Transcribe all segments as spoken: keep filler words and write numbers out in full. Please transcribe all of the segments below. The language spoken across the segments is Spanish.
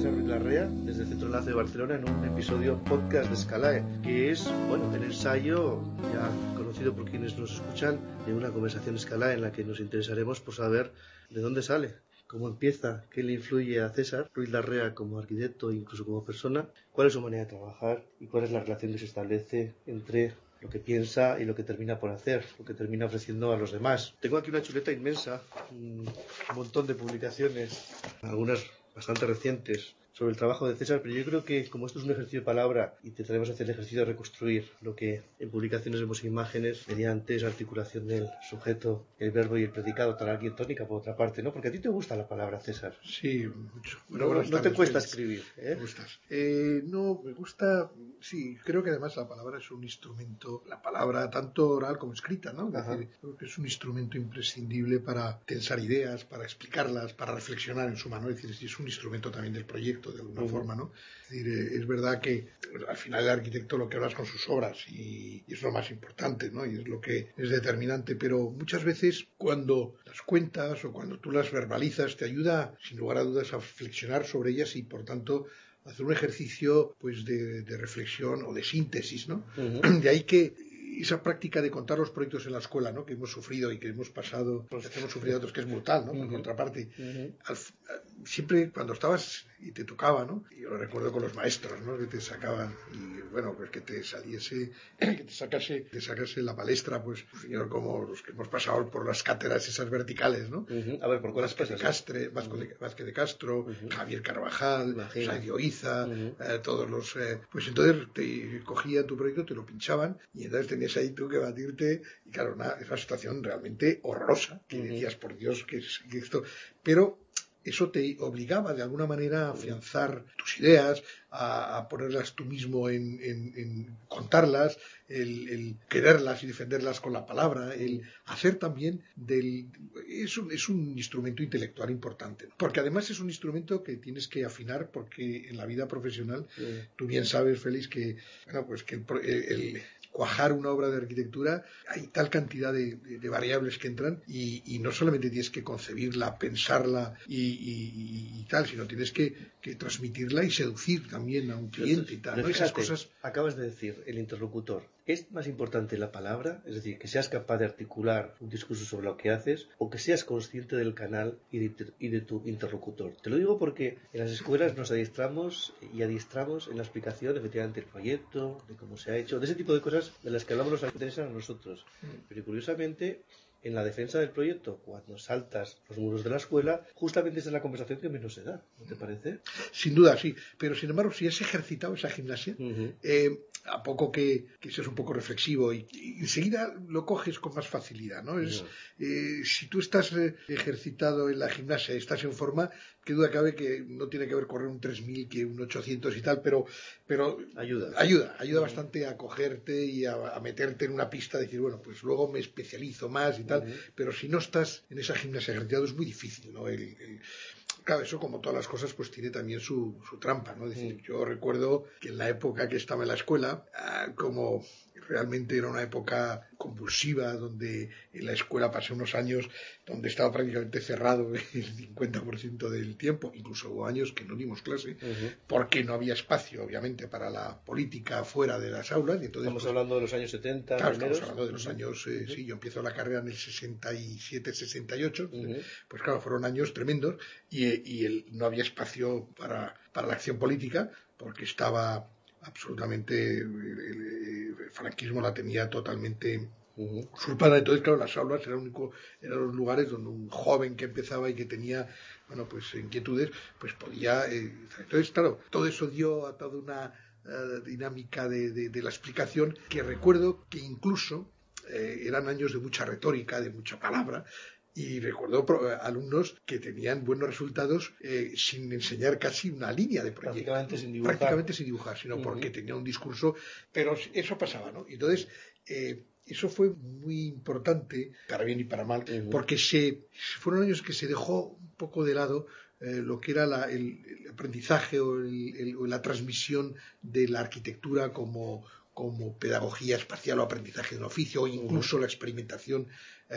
César Ruiz Larrea, desde el Centro Enlace de Barcelona, en un episodio podcast de Scalae, que es, bueno, el ensayo ya conocido por quienes nos escuchan, de una conversación Scalae en la que nos interesaremos por saber de dónde sale, cómo empieza, qué le influye a César Ruiz Larrea como arquitecto e incluso como persona, cuál es su manera de trabajar y cuál es la relación que se establece entre lo que piensa y lo que termina por hacer, lo que termina ofreciendo a los demás. Tengo aquí una chuleta inmensa, un montón de publicaciones, algunas bastante recientes, sobre el trabajo de César, pero yo creo que como esto es un ejercicio de palabra y intentaremos hacer el ejercicio de reconstruir lo que en publicaciones vemos en imágenes mediante esa articulación del sujeto, el verbo y el predicado, tan arquitectónica por otra parte, ¿no? Porque a ti te gusta la palabra, César. Sí, mucho. Bueno, no, no, no te cuesta escribir, ¿eh? Me gustas. Eh, no, me gusta, sí, creo que además la palabra es un instrumento, la palabra tanto oral como escrita, ¿no? Es decir, creo que es un instrumento imprescindible para tensar ideas, para explicarlas, para reflexionar en suma, ¿no? Es decir, es un instrumento también del proyecto, de alguna uh-huh. forma, ¿no? Es decir, eh, es verdad que al final el arquitecto lo que habla es con sus obras y, y es lo más importante, ¿no? Y es lo que es determinante, pero muchas veces cuando las cuentas o cuando tú las verbalizas te ayuda sin lugar a dudas a reflexionar sobre ellas y por tanto hacer un ejercicio pues de, de reflexión o de síntesis, ¿no? Uh-huh. De ahí que esa práctica de contar los proyectos en la escuela, ¿no? Que hemos sufrido y que hemos pasado, pues que hemos sufrido otros que es brutal, ¿no? Uh-huh. Por contraparte, uh-huh. al, siempre cuando estabas y te tocaba, ¿no? Yo lo recuerdo con los maestros, ¿no? Que te sacaban y bueno, pues que te saliese, que te sacase, te sacase la palestra, pues, señor, como los que hemos pasado por las cátedras esas verticales, ¿no? Uh-huh. A ver, ¿por cuáles Vázquez de Castre, Vázquez, uh-huh. de, Vázquez de Castro, uh-huh. Javier Carvajal, Saidio Iza, uh-huh. eh, todos los, eh, pues entonces te cogían tu proyecto, te lo pinchaban y entonces tenías ahí tú que batirte y claro, una, es una situación realmente horrorosa, que uh-huh. decías, por Dios, que, es, que esto, pero eso te obligaba de alguna manera a afianzar tus ideas, a, a ponerlas tú mismo en, en, en contarlas, el, el quererlas y defenderlas con la palabra, el hacer también del... Es un, es un instrumento intelectual importante, porque además es un instrumento que tienes que afinar porque en la vida profesional, sí. Tú bien sabes, Félix, que, bueno, pues que el, el cuajar una obra de arquitectura, hay tal cantidad de, de, de variables que entran y, y no solamente tienes que concebirla, pensarla y, y, y tal, sino tienes que, que transmitirla y seducir también a un cliente y tal, pero ¿no? fíjate, Esas cosas. Acabas de decir, el interlocutor. ¿Es más importante la palabra? Es decir, que seas capaz de articular un discurso sobre lo que haces o que seas consciente del canal y de, y de tu interlocutor. Te lo digo porque en las escuelas nos adiestramos y adiestramos en la explicación, efectivamente, del proyecto, de cómo se ha hecho, de ese tipo de cosas de las que hablamos los arquitectos a nosotros. Pero curiosamente, en la defensa del proyecto, cuando saltas los muros de la escuela, justamente esa es la conversación que menos se da, ¿no te parece? Sin duda, sí. Pero sin embargo, si has ejercitado esa gimnasia, uh-huh. eh, a poco que, que seas un poco reflexivo y, y enseguida lo coges con más facilidad, ¿no? Es, uh-huh. eh, si tú estás eh, ejercitado en la gimnasia, estás en forma, qué duda cabe que no tiene que ver correr un tres mil que un ochocientos y tal, pero, pero ayuda, ayuda, ayuda uh-huh. bastante a cogerte y a, a meterte en una pista, decir, bueno, pues luego me especializo más y tal, uh-huh. pero si no estás en esa gimnasia ejercitada es muy difícil, ¿no? El, el, Claro, eso como todas las cosas pues tiene también su, su trampa, ¿no? Es decir, mm. yo recuerdo que en la época que estaba en la escuela, ah, como realmente era una época convulsiva, donde en la escuela pasé unos años donde estaba prácticamente cerrado el cincuenta por ciento del tiempo, incluso hubo años que no dimos clase, uh-huh. porque no había espacio, obviamente, para la política fuera de las aulas. Y entonces, estamos pues, hablando de los años setenta. Claro, primeros. estamos hablando de los años, eh, uh-huh. sí, yo empiezo la carrera en el sesenta y siete, sesenta y ocho, uh-huh. pues claro, fueron años tremendos y, y el, no había espacio para, para la acción política porque estaba absolutamente, el, el, el franquismo la tenía totalmente uh-huh. usurpada. Entonces, claro, las aulas eran, único, eran los lugares donde un joven que empezaba y que tenía, bueno, pues inquietudes, pues podía... Eh, entonces, claro, todo eso dio a toda una uh, dinámica de, de, de la explicación que recuerdo que incluso eh, eran años de mucha retórica, de mucha palabra. Y recuerdo alumnos que tenían buenos resultados eh, sin enseñar casi una lía de proyecto. Prácticamente sin dibujar. Prácticamente sin dibujar, sino uh-huh. porque tenía un discurso. Pero eso pasaba, ¿no? Entonces, eh, eso fue muy importante, para bien y para mal, uh-huh. porque se fueron años que se dejó un poco de lado eh, lo que era la, el, el aprendizaje o, el, el, o la transmisión de la arquitectura como... como pedagogía espacial o aprendizaje de un oficio o incluso uh-huh. la experimentación eh,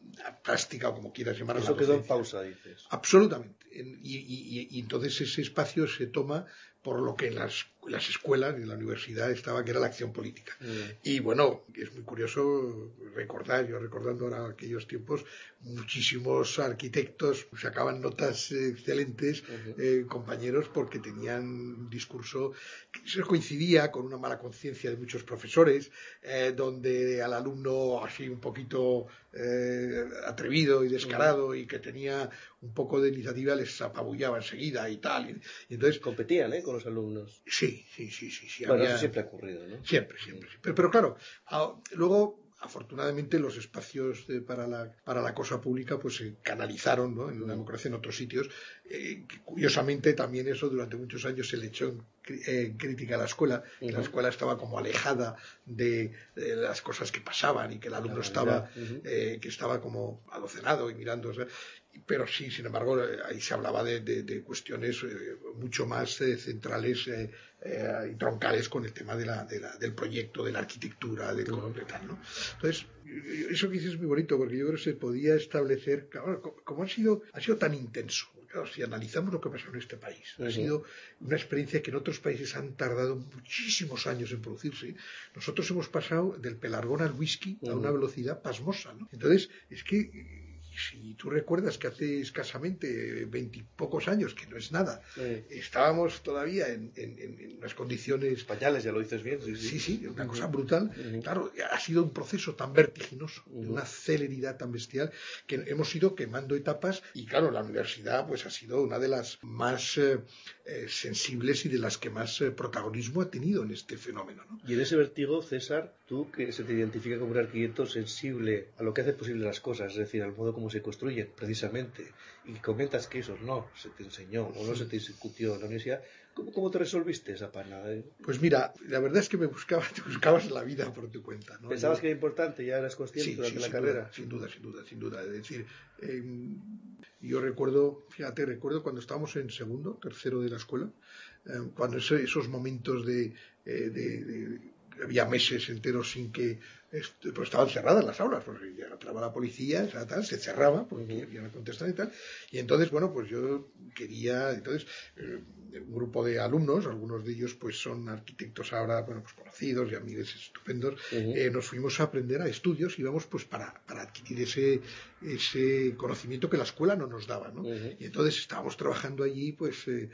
plástica o como quieras llamarla. Eso quedó en pausa, dices. Absolutamente. Y, y, y entonces ese espacio se toma por lo que en las, las escuelas y en la universidad estaba, que era la acción política. Mm. Y bueno, es muy curioso recordar, yo recordando ahora aquellos tiempos, muchísimos arquitectos sacaban notas excelentes, uh-huh. eh, compañeros, porque tenían un discurso que se coincidía con una mala conciencia de muchos profesores, eh, donde al alumno así un poquito eh, atrevido y descarado, uh-huh. y que tenía un poco de iniciativa les apabullaba enseguida y tal. Y, y entonces competían, ¿eh?, con los alumnos. Sí, sí, sí, sí. sí bueno, había... eso siempre ha ocurrido, ¿no? Siempre, siempre. Sí. Pero, pero claro, a, luego, afortunadamente, los espacios de, para, la, para la cosa pública pues se canalizaron, ¿no?, en la democracia en otros sitios. Eh, que, curiosamente, también eso durante muchos años se le echó en, eh, en crítica a la escuela, uh-huh. que la escuela estaba como alejada de, de las cosas que pasaban y que el alumno estaba, uh-huh. eh, que estaba como adocenado y mirando. O sea, pero sí, sin embargo, ahí se hablaba de, de, de cuestiones eh, mucho más eh, centrales eh, eh, y troncales con el tema de la, de la, del proyecto, de la arquitectura, de uh-huh. tal, ¿no? Entonces, eso que dices es muy bonito, porque yo creo que se podía establecer, claro, como ha sido, ha sido tan intenso. Claro, si analizamos lo que pasó en este país, uh-huh. ha sido una experiencia que en otros países han tardado muchísimos años en producirse. Nosotros hemos pasado del pelargón al whisky uh-huh. a una velocidad pasmosa, ¿no? Entonces, es que si tú recuerdas que hace escasamente veintipocos años, que no es nada, sí. estábamos todavía en, en, en unas condiciones... Pañales, ya lo dices bien. Sí, sí, sí, sí una uh-huh. cosa brutal. Uh-huh. Claro, ha sido un proceso tan vertiginoso, uh-huh. de una celeridad tan bestial, que hemos ido quemando etapas y claro, la universidad pues ha sido una de las más eh, eh, sensibles y de las que más eh, protagonismo ha tenido en este fenómeno, ¿no? Y en ese vértigo, César, tú que se te identifica como un arquitecto sensible a lo que hace posible las cosas, es decir, al modo como se construyen, precisamente, y comentas que eso no se te enseñó o no se te discutió en la universidad, ¿cómo, cómo te resolviste esa pana? ¿Eh? Pues mira, la verdad es que me buscaba, te buscabas la vida por tu cuenta, ¿no? ¿Pensabas yo... que era importante? ¿Ya eras consciente sí, durante sí, la sin carrera? Duda, sin duda, sin duda, sin duda. Es decir, eh, yo recuerdo, fíjate, recuerdo cuando estábamos en segundo, tercero de la escuela, eh, cuando ese, esos momentos de, eh, de, de había meses enteros sin que este, pues estaban cerradas las aulas, porque ya entraba la policía, o sea, tal, se cerraba porque uh-huh. había una contestación y tal, y entonces, bueno, pues yo quería, entonces, eh, un grupo de alumnos, algunos de ellos pues son arquitectos ahora, bueno, pues conocidos y amigos estupendos, uh-huh. eh, nos fuimos a aprender a estudios, íbamos pues para, para adquirir ese, ese conocimiento que la escuela no nos daba, ¿no? Uh-huh. Y entonces estábamos trabajando allí, pues, eh,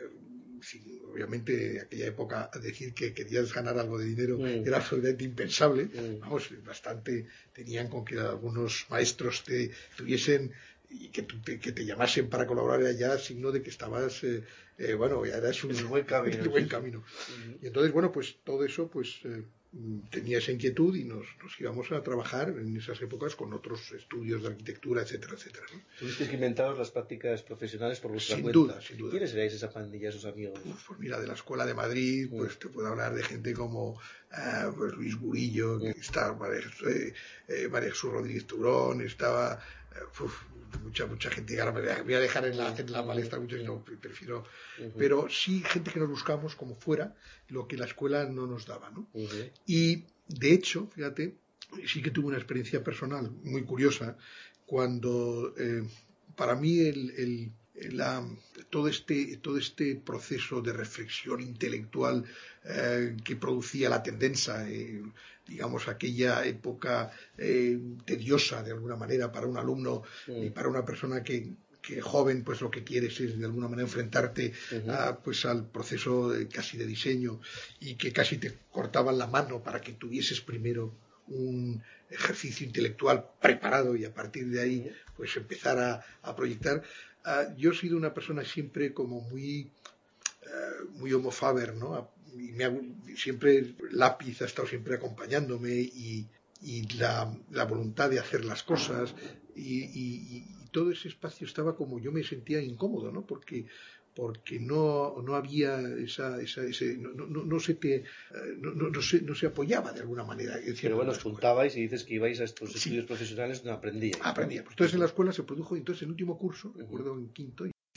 sí, obviamente en aquella época decir que querías ganar algo de dinero mm. era absolutamente impensable. Mm. Vamos, bastante tenían con que algunos maestros te tuviesen y que, tú te, que te llamasen para colaborar allá, signo de que estabas, eh, eh, bueno, ya eras un en el buen camino. el buen camino. Mm. Y entonces, bueno, pues todo eso, pues eh, tenía esa inquietud y nos, nos íbamos a trabajar en esas épocas con otros estudios de arquitectura, etcétera, etcétera, ¿no? Tuviste que inventaros las prácticas profesionales por vuestra sin cuenta. Duda, sin duda. ¿Quiénes erais esa pandilla, esos amigos? Uf, pues mira, de la Escuela de Madrid, mm. pues te puedo hablar de gente como uh, pues Luis Burillo, mm. que estaba María, eh, eh, María Jesús Rodríguez Turón, estaba uh, uf, mucha mucha gente, ahora me voy a dejar en la, en la palestra mucho, mm. no, prefiero, uh-huh. pero sí gente que nos buscamos como fuera lo que la escuela no nos daba, ¿no? Uh-huh. Y de hecho, fíjate, sí que tuve una experiencia personal muy curiosa cuando eh, para mí el, el, la, todo, este, todo este proceso de reflexión intelectual eh, que producía la tendencia, eh, digamos, aquella época eh, tediosa de alguna manera para un alumno mm. y para una persona que que joven, pues lo que quieres es de alguna manera enfrentarte uh-huh. a, pues, al proceso de, casi de diseño, y que casi te cortaban la mano para que tuvieses primero un ejercicio intelectual preparado y a partir de ahí uh-huh. pues empezar a, a proyectar. Uh, yo he sido una persona siempre como muy uh, muy homo faber, ¿no? Y me ha, siempre el lápiz ha estado siempre acompañándome y, y la, la voluntad de hacer las cosas y, y, y todo ese espacio estaba como, yo me sentía incómodo, ¿no? Porque porque no, no había esa, esa ese, no, no, no se te no, no, no, se, no se apoyaba de alguna manera. Pero bueno, os juntabais y dices que ibais a estos estudios sí. profesionales, no aprendíais. Aprendíamos. Entonces en la escuela se produjo, entonces el último curso, recuerdo en quinto,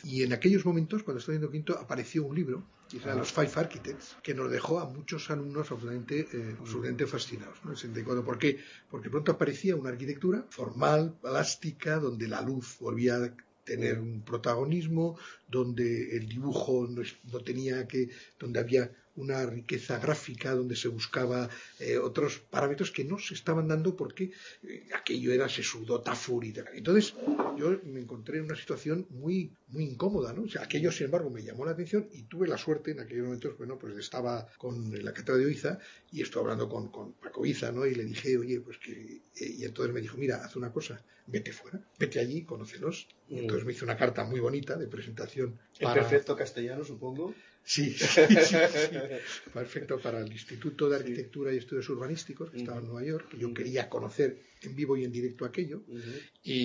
Y en aquellos momentos, cuando estaba haciendo quinto, apareció un libro, quizá Ah. Los Five Architects, que nos dejó a muchos alumnos absolutamente, eh, absolutamente fascinados, ¿no? En el sesenta y cuatro. ¿Por qué? Porque pronto aparecía una arquitectura formal, plástica, donde la luz volvía a tener un protagonismo, donde el dibujo no, es, no tenía que, donde había una riqueza gráfica, donde se buscaba eh, otros parámetros que no se estaban dando porque eh, aquello era sesudo, Tafur y tal. Entonces yo me encontré en una situación muy, muy incómoda, ¿no? O sea, aquello, sin embargo, me llamó la atención y tuve la suerte en aquellos momentos, bueno, pues estaba con la cátedra de Oiza y estuve hablando con, con Paco Oiza, ¿no? Y le dije, oye, pues que... Eh, y entonces me dijo, mira, haz una cosa, vete fuera, vete allí, conócelos. Y entonces me hizo una carta muy bonita de presentación. En para... perfecto castellano, supongo. Sí, sí, sí, sí, perfecto, para el Instituto de Arquitectura sí. y Estudios Urbanísticos, que uh-huh. estaba en Nueva York, que yo uh-huh. quería conocer en vivo y en directo aquello, uh-huh.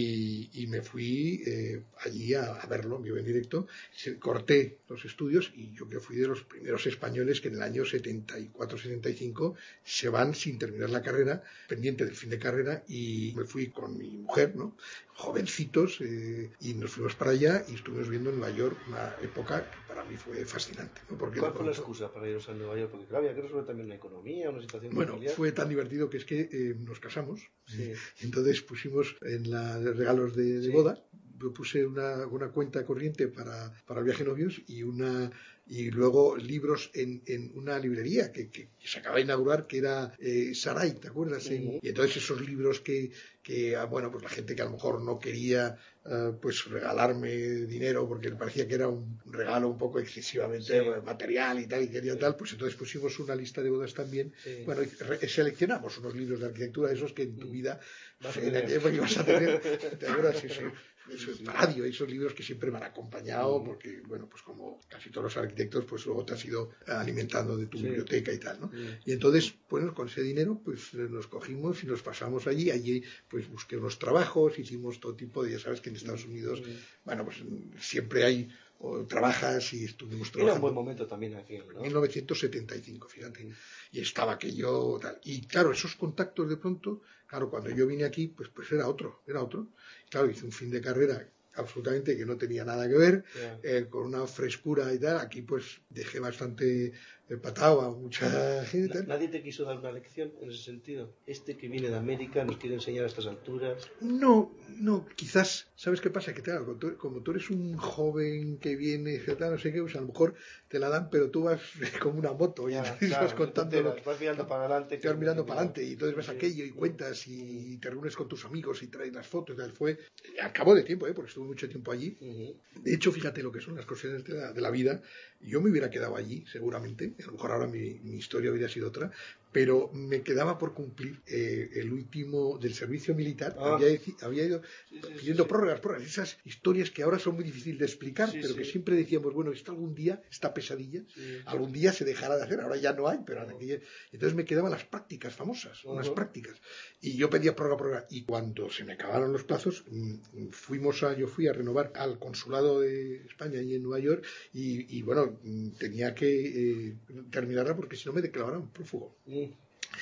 y, y me fui eh, allí a, a verlo en vivo y en directo, corté los estudios, y yo que fui de los primeros españoles que en el año setenta y cuatro setenta y cinco se van sin terminar la carrera, pendiente del fin de carrera, y me fui con mi mujer, ¿no? Jovencitos, eh, y nos fuimos para allá y estuvimos viendo en Nueva York una época que para mí fue fascinante, ¿no? Porque ¿cuál fue la excusa para iros a Nueva York? Porque claro, había que resolver también la economía, una situación bueno, familiar. Fue tan divertido que es que eh, nos casamos, sí. y entonces pusimos en la de regalos de, de sí. boda, yo puse una, una cuenta corriente para, para el viaje novios y una y luego libros en, en una librería que, que, que se acaba de inaugurar, que era eh, Sarai, ¿te acuerdas? Uh-huh. Y entonces esos libros que, que, bueno, pues la gente que a lo mejor no quería uh, pues regalarme dinero porque le parecía que era un regalo un poco excesivamente sí. material y tal, y quería sí. tal, pues entonces pusimos una lista de bodas también. Sí. Bueno, re- seleccionamos unos libros de arquitectura, esos que en tu vida vas a en aquella época ibas a tener, ¿te acuerdas? Sí, sí. Eso, sí. Radio, esos libros que siempre me han acompañado, sí. porque, bueno, pues como casi todos los arquitectos, pues luego te has ido alimentando de tu sí. biblioteca y tal, ¿no? Sí. Y entonces, bueno, con ese dinero, pues nos cogimos y nos pasamos allí. Allí, pues busqué unos trabajos, hicimos todo tipo de, ya sabes que en Estados Unidos, sí. bueno, pues siempre hay, o trabajas y estuvimos trabajando. Era un buen momento también aquí, ¿no? En mil novecientos setenta y cinco, fíjate. Sí. Y estaba aquello tal. Y claro, esos contactos de pronto, claro, cuando yo vine aquí, pues, pues era otro, era otro. Claro, hice un fin de carrera absolutamente que no tenía nada que ver, yeah. eh, con una frescura y tal. Aquí pues dejé bastante patado a mucha gente. Tal. ¿Nadie te quiso dar una lección en ese sentido? Este que viene de América nos quiere enseñar a estas alturas. No, no, quizás, ¿sabes qué pasa? Que claro, como tú, como tú eres un joven que viene, no sé qué, pues a lo mejor te la dan, pero tú vas como una moto y yeah, claro, vas contando, vas, vas mirando para adelante, te vas mirando para adelante y entonces ves sí, aquello y cuentas y te reúnes con tus amigos y traes las fotos. Tal. Fue al cabo de tiempo, ¿eh? Porque estuve mucho tiempo allí. Uh-huh. De hecho, fíjate lo que son las cosas de la, de la vida. Yo me hubiera quedado allí, seguramente. A lo mejor ahora mi, mi historia hubiera sido otra, pero me quedaba por cumplir eh, el último del servicio militar. Ah. Había, había ido sí, sí, pidiendo sí, prórrogas, sí. prórrogas, esas historias que ahora son muy difíciles de explicar, sí, pero que sí. siempre decíamos, bueno, esto algún día, esta pesadilla, sí. algún día se dejará de hacer. Ahora ya no hay, pero uh-huh. aquella... entonces me quedaban las prácticas famosas, uh-huh. unas prácticas. Y yo pedía prórroga, prórroga. Y cuando se me acabaron los plazos, fuimos a, yo fui a renovar al consulado de España allí en Nueva York y, y bueno, tenía que eh, terminarla porque si no me declaraban prófugo. Mm.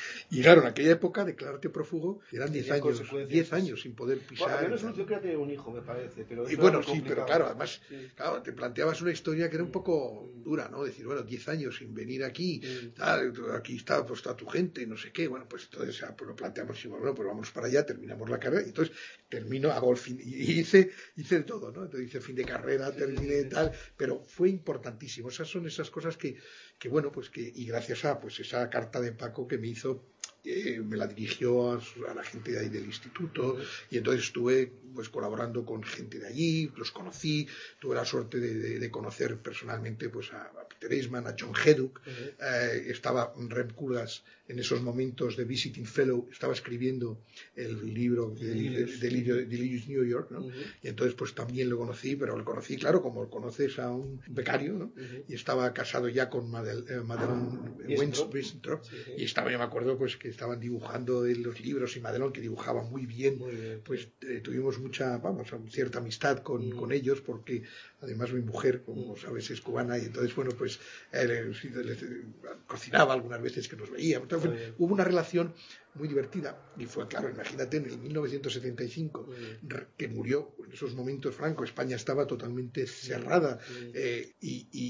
Y claro, en aquella época declararte prófugo eran diez años, diez años sin poder pisar. Bueno, menos yo quería tener un hijo, me parece. Pero y bueno, sí, pero claro, además, sí. claro, te planteabas una historia que era un poco mm. dura, ¿no? Decir, bueno, diez años sin venir aquí, mm. tal, aquí está, pues, está tu gente, no sé qué. Bueno, pues entonces ya, pues, lo planteamos y bueno, pues vamos para allá, terminamos la carrera. Y entonces termino, hago el fin, y hice, hice de todo, ¿no? Entonces hice el fin de carrera, terminé tal, pero fue importantísimo. Esas son esas cosas que, que bueno, pues que, y gracias a pues esa carta de Paco que me hizo, Eh, me la dirigió a, su, a la gente de ahí del instituto uh-huh. y entonces estuve pues colaborando con gente de allí, los conocí, tuve la suerte de, de, de conocer personalmente pues a, a Peter Eastman, a John Hedduck, uh-huh. eh, estaba Rem Koolhaas en esos momentos de Visiting Fellow, estaba escribiendo el libro de Delirious New York, ¿no? Uh-huh. Y entonces pues también lo conocí, pero lo conocí claro como conoces a un becario, ¿no? Uh-huh. Y estaba casado ya con Madel, eh, Madelon Winthrop, sí, sí. Y estaba, yo me acuerdo pues que estaban dibujando en los libros y Madelon que dibujaba muy bien, muy bien. Pues eh, tuvimos mucha, vamos, cierta amistad con, mm. con ellos porque además mi mujer, como mm. sabes, es cubana y entonces, bueno, pues él, él, él, cocinaba algunas veces que nos veía. Entonces, hubo una relación muy divertida y fue, claro, imagínate, en el mil novecientos setenta y cinco mm. que murió en esos momentos Franco, España estaba totalmente cerrada, eh, y, y,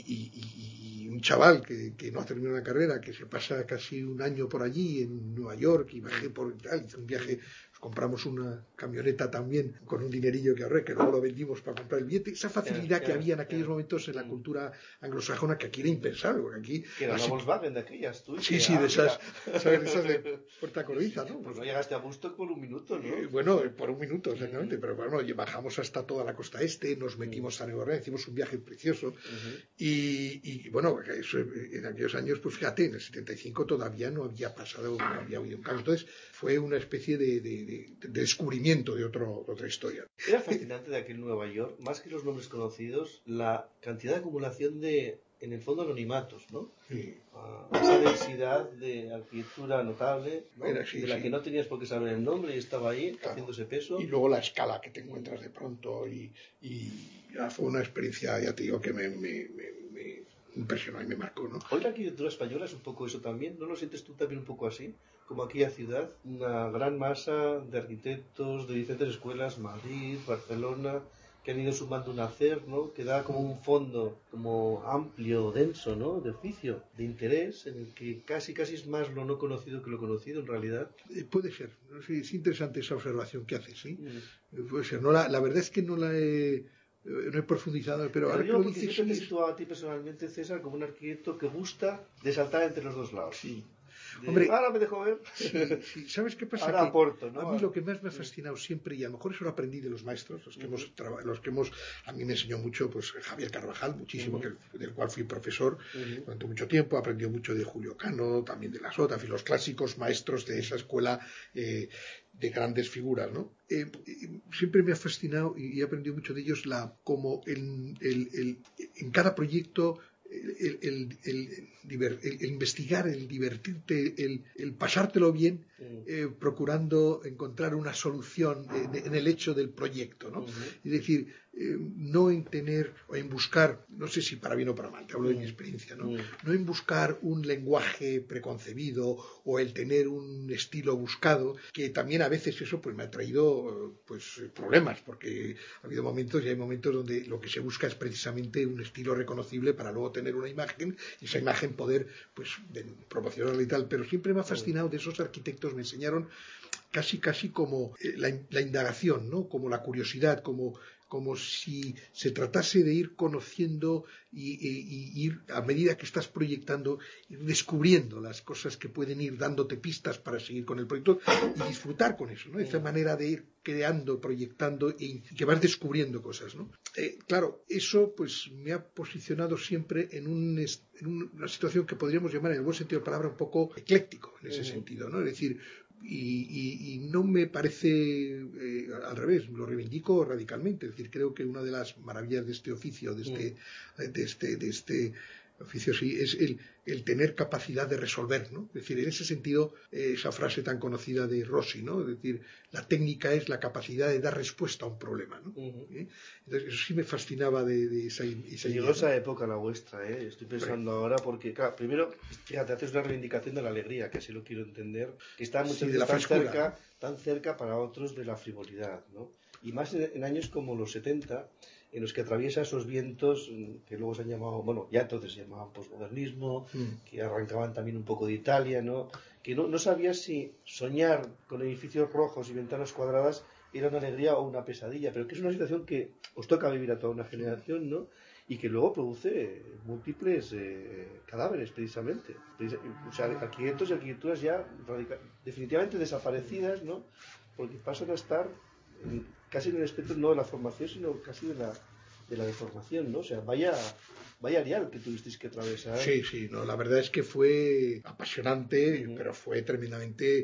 y, y un chaval que, que no ha terminado una carrera, que se pasa casi un año por allí en Nueva York y bajé por tal, hice un viaje, compramos una camioneta también con un dinerillo que ahorré, que luego lo vendimos para comprar el billete, esa facilidad que había en aquellos momentos en la cultura anglosajona, que aquí era impensable, porque aquí... Que era una Volkswagen de aquellas, tú. Sí, sí, de esas, ¿sabes? Esas de puerta corrediza, ¿no? Pues no llegaste a Bustock por un minuto, ¿no? Eh, bueno, por un minuto, exactamente, uh-huh. Pero bueno, bajamos hasta toda la costa este, nos metimos uh-huh. a Nueva Orleans, hicimos un viaje precioso, uh-huh. y, y bueno, eso, en aquellos años, pues fíjate, en el setenta y cinco todavía no había pasado, no había habido un cambio, entonces fue una especie de, de, de, de descubrimiento de, otro, de otra historia. Era fascinante de aquel Nueva York, más que los nombres conocidos, la cantidad de acumulación de, en el fondo, anonimatos, ¿no? Sí. Uh, esa densidad de arquitectura notable, ¿no? Era, sí, de la sí. que no tenías por qué saber el nombre y estaba ahí, claro, haciéndose peso. Y luego la escala que te encuentras de pronto, y, y ya fue una experiencia, ya te digo, que me, me, me, me impresionó y me marcó, ¿no? Hoy la arquitectura española es un poco eso también, ¿no lo sientes tú también un poco así? Como aquella ciudad, una gran masa de arquitectos de diferentes escuelas, Madrid, Barcelona, que han ido sumando un hacer, ¿no? Que da como un fondo como amplio, denso, ¿no? De oficio, de interés, en el que casi casi es más lo no conocido que lo conocido en realidad. Eh, puede ser, sí, es interesante esa observación que haces, ¿sí? Mm. Puede ser, no la, la verdad es que no la he... no he profundizado, pero, pero ahora yo que lo porque dices, siempre sí, te sitúo a ti personalmente, César, como un arquitecto que gusta de saltar entre los dos lados. Sí. De, Hombre, ahora me dejo ver. Sí, sí. ¿Sabes qué pasa? Ahora que aporto, ¿no? A mí lo que más me ha fascinado siempre, y a lo mejor eso lo aprendí de los maestros, los que, uh-huh. hemos, traba, los que hemos, a mí me enseñó mucho, pues Javier Carvajal, muchísimo, uh-huh. que, del cual fui profesor uh-huh. durante mucho tiempo, aprendió mucho de Julio Cano, también de la Sota, en fin, los clásicos maestros de esa escuela eh, de grandes figuras, ¿no? Eh, siempre me ha fascinado y he aprendido mucho de ellos la como el, el, el, en cada proyecto El, el, el, el, el investigar, el divertirte, el, el pasártelo bien, eh, procurando encontrar una solución eh, de, en el hecho del proyecto, ¿no? Uh-huh. Es decir, eh, no en tener o en buscar, no sé si para bien o para mal, te hablo uh-huh. de mi experiencia, ¿no? Uh-huh. No en buscar un lenguaje preconcebido o el tener un estilo buscado, que también a veces eso pues me ha traído pues problemas, porque ha habido momentos y hay momentos donde lo que se busca es precisamente un estilo reconocible para luego tener una imagen y esa imagen poder pues promocionarla y tal, pero siempre me ha fascinado de esos arquitectos, me enseñaron casi casi como eh, la, la indagación, ¿no? Como la curiosidad, como como si se tratase de ir conociendo y, y, y ir, a medida que estás proyectando, ir descubriendo las cosas que pueden ir dándote pistas para seguir con el proyecto y disfrutar con eso, ¿no? Esa manera de ir creando, proyectando y que vas descubriendo cosas, ¿no? Eh, claro, eso pues me ha posicionado siempre en, un, en una situación que podríamos llamar, en el buen sentido de la palabra, un poco ecléctico en ese uh-huh. sentido, ¿no? Es decir, Y, y, y no me parece eh, al revés, lo reivindico radicalmente. Es decir, creo que una de las maravillas de este oficio, de este, mm. de este, de este oficio, sí, es el, el tener capacidad de resolver, ¿no? Es decir, en ese sentido, eh, esa frase tan conocida de Rossi, ¿no? Es decir, la técnica es la capacidad de dar respuesta a un problema, ¿no? Uh-huh. ¿Eh? Entonces, eso sí me fascinaba de, de esa, esa Llegó idea, esa ¿no? época la vuestra, ¿eh? Estoy pensando ahora porque, claro, primero, fíjate, haces una reivindicación de la alegría, que así lo quiero entender, que está muchas sí, veces tan frescura, cerca, ¿no? tan cerca para otros de la frivolidad, ¿no? Y más en, en años como los setenta, en los que atraviesa esos vientos que luego se han llamado, bueno, ya entonces se llamaban posmodernismo, mm. que arrancaban también un poco de Italia, ¿no? Que no, no sabías si soñar con edificios rojos y ventanas cuadradas era una alegría o una pesadilla, pero que es una situación que os toca vivir a toda una generación, ¿no? Y que luego produce múltiples eh, cadáveres, precisamente. O sea, arquitectos y arquitecturas ya radical, definitivamente desaparecidas, ¿no? Porque pasan a estar en, casi en el espectro no de la formación, sino casi de la, de la deformación, ¿no? O sea, vaya, vaya arial que tuvisteis que atravesar. Sí, sí, no, la verdad es que fue apasionante, uh-huh. pero fue tremendamente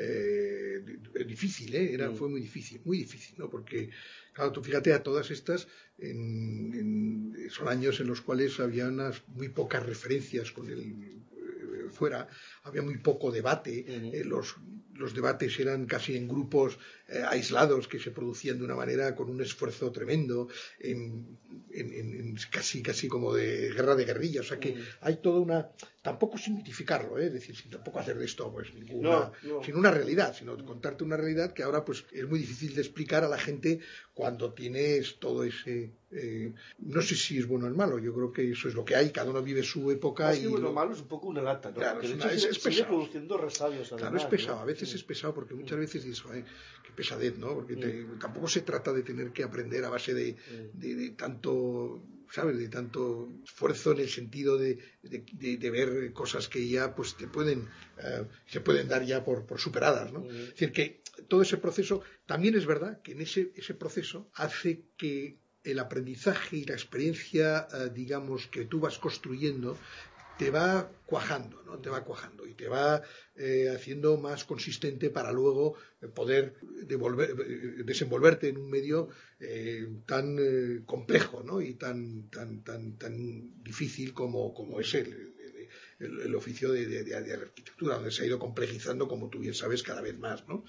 eh, difícil, ¿eh? Era, uh-huh. Fue muy difícil, muy difícil, ¿no? Porque, claro, tú fíjate, a todas estas, en, en, son años en los cuales había unas muy pocas referencias con el... fuera, había muy poco debate, uh-huh. eh, los, los debates eran casi en grupos eh, aislados que se producían de una manera con un esfuerzo tremendo, en, en, en, casi casi como de guerra de guerrillas. O sea que mm. hay toda una... Tampoco sin mitificarlo, ¿eh? Es decir, sin tampoco hacer de esto pues ninguna... No, no. Sin una realidad, sino contarte una realidad que ahora pues es muy difícil de explicar a la gente cuando tienes todo ese... Eh, no sé si es bueno o es malo, yo creo que eso es lo que hay, cada uno vive su época. Es que y bueno lo malo es un poco una lata, ¿no? Claro, es, una, hecho, es, sigue, es pesado. Sigue produciendo resabios, además, claro, es pesado, ¿no? A veces sí. es pesado porque muchas veces dices, joder, qué pesadez, ¿no? Porque te, tampoco se trata de tener que aprender a base de, de, de tanto, ¿sabes? De tanto esfuerzo en el sentido de, de, de, de ver cosas que ya pues te pueden, uh, se pueden dar ya por, por superadas, ¿no? Es decir, que todo ese proceso, también es verdad que en ese, ese proceso hace que el aprendizaje y la experiencia, uh, digamos, que tú vas construyendo, te va cuajando, ¿no? Te va cuajando y te va eh, haciendo más consistente para luego poder devolver, desenvolverte en un medio eh, tan eh, complejo, ¿no? Y tan tan tan tan difícil como, como es el, el, el oficio de, de, de la arquitectura, donde se ha ido complejizando, como tú bien sabes, cada vez más, ¿no?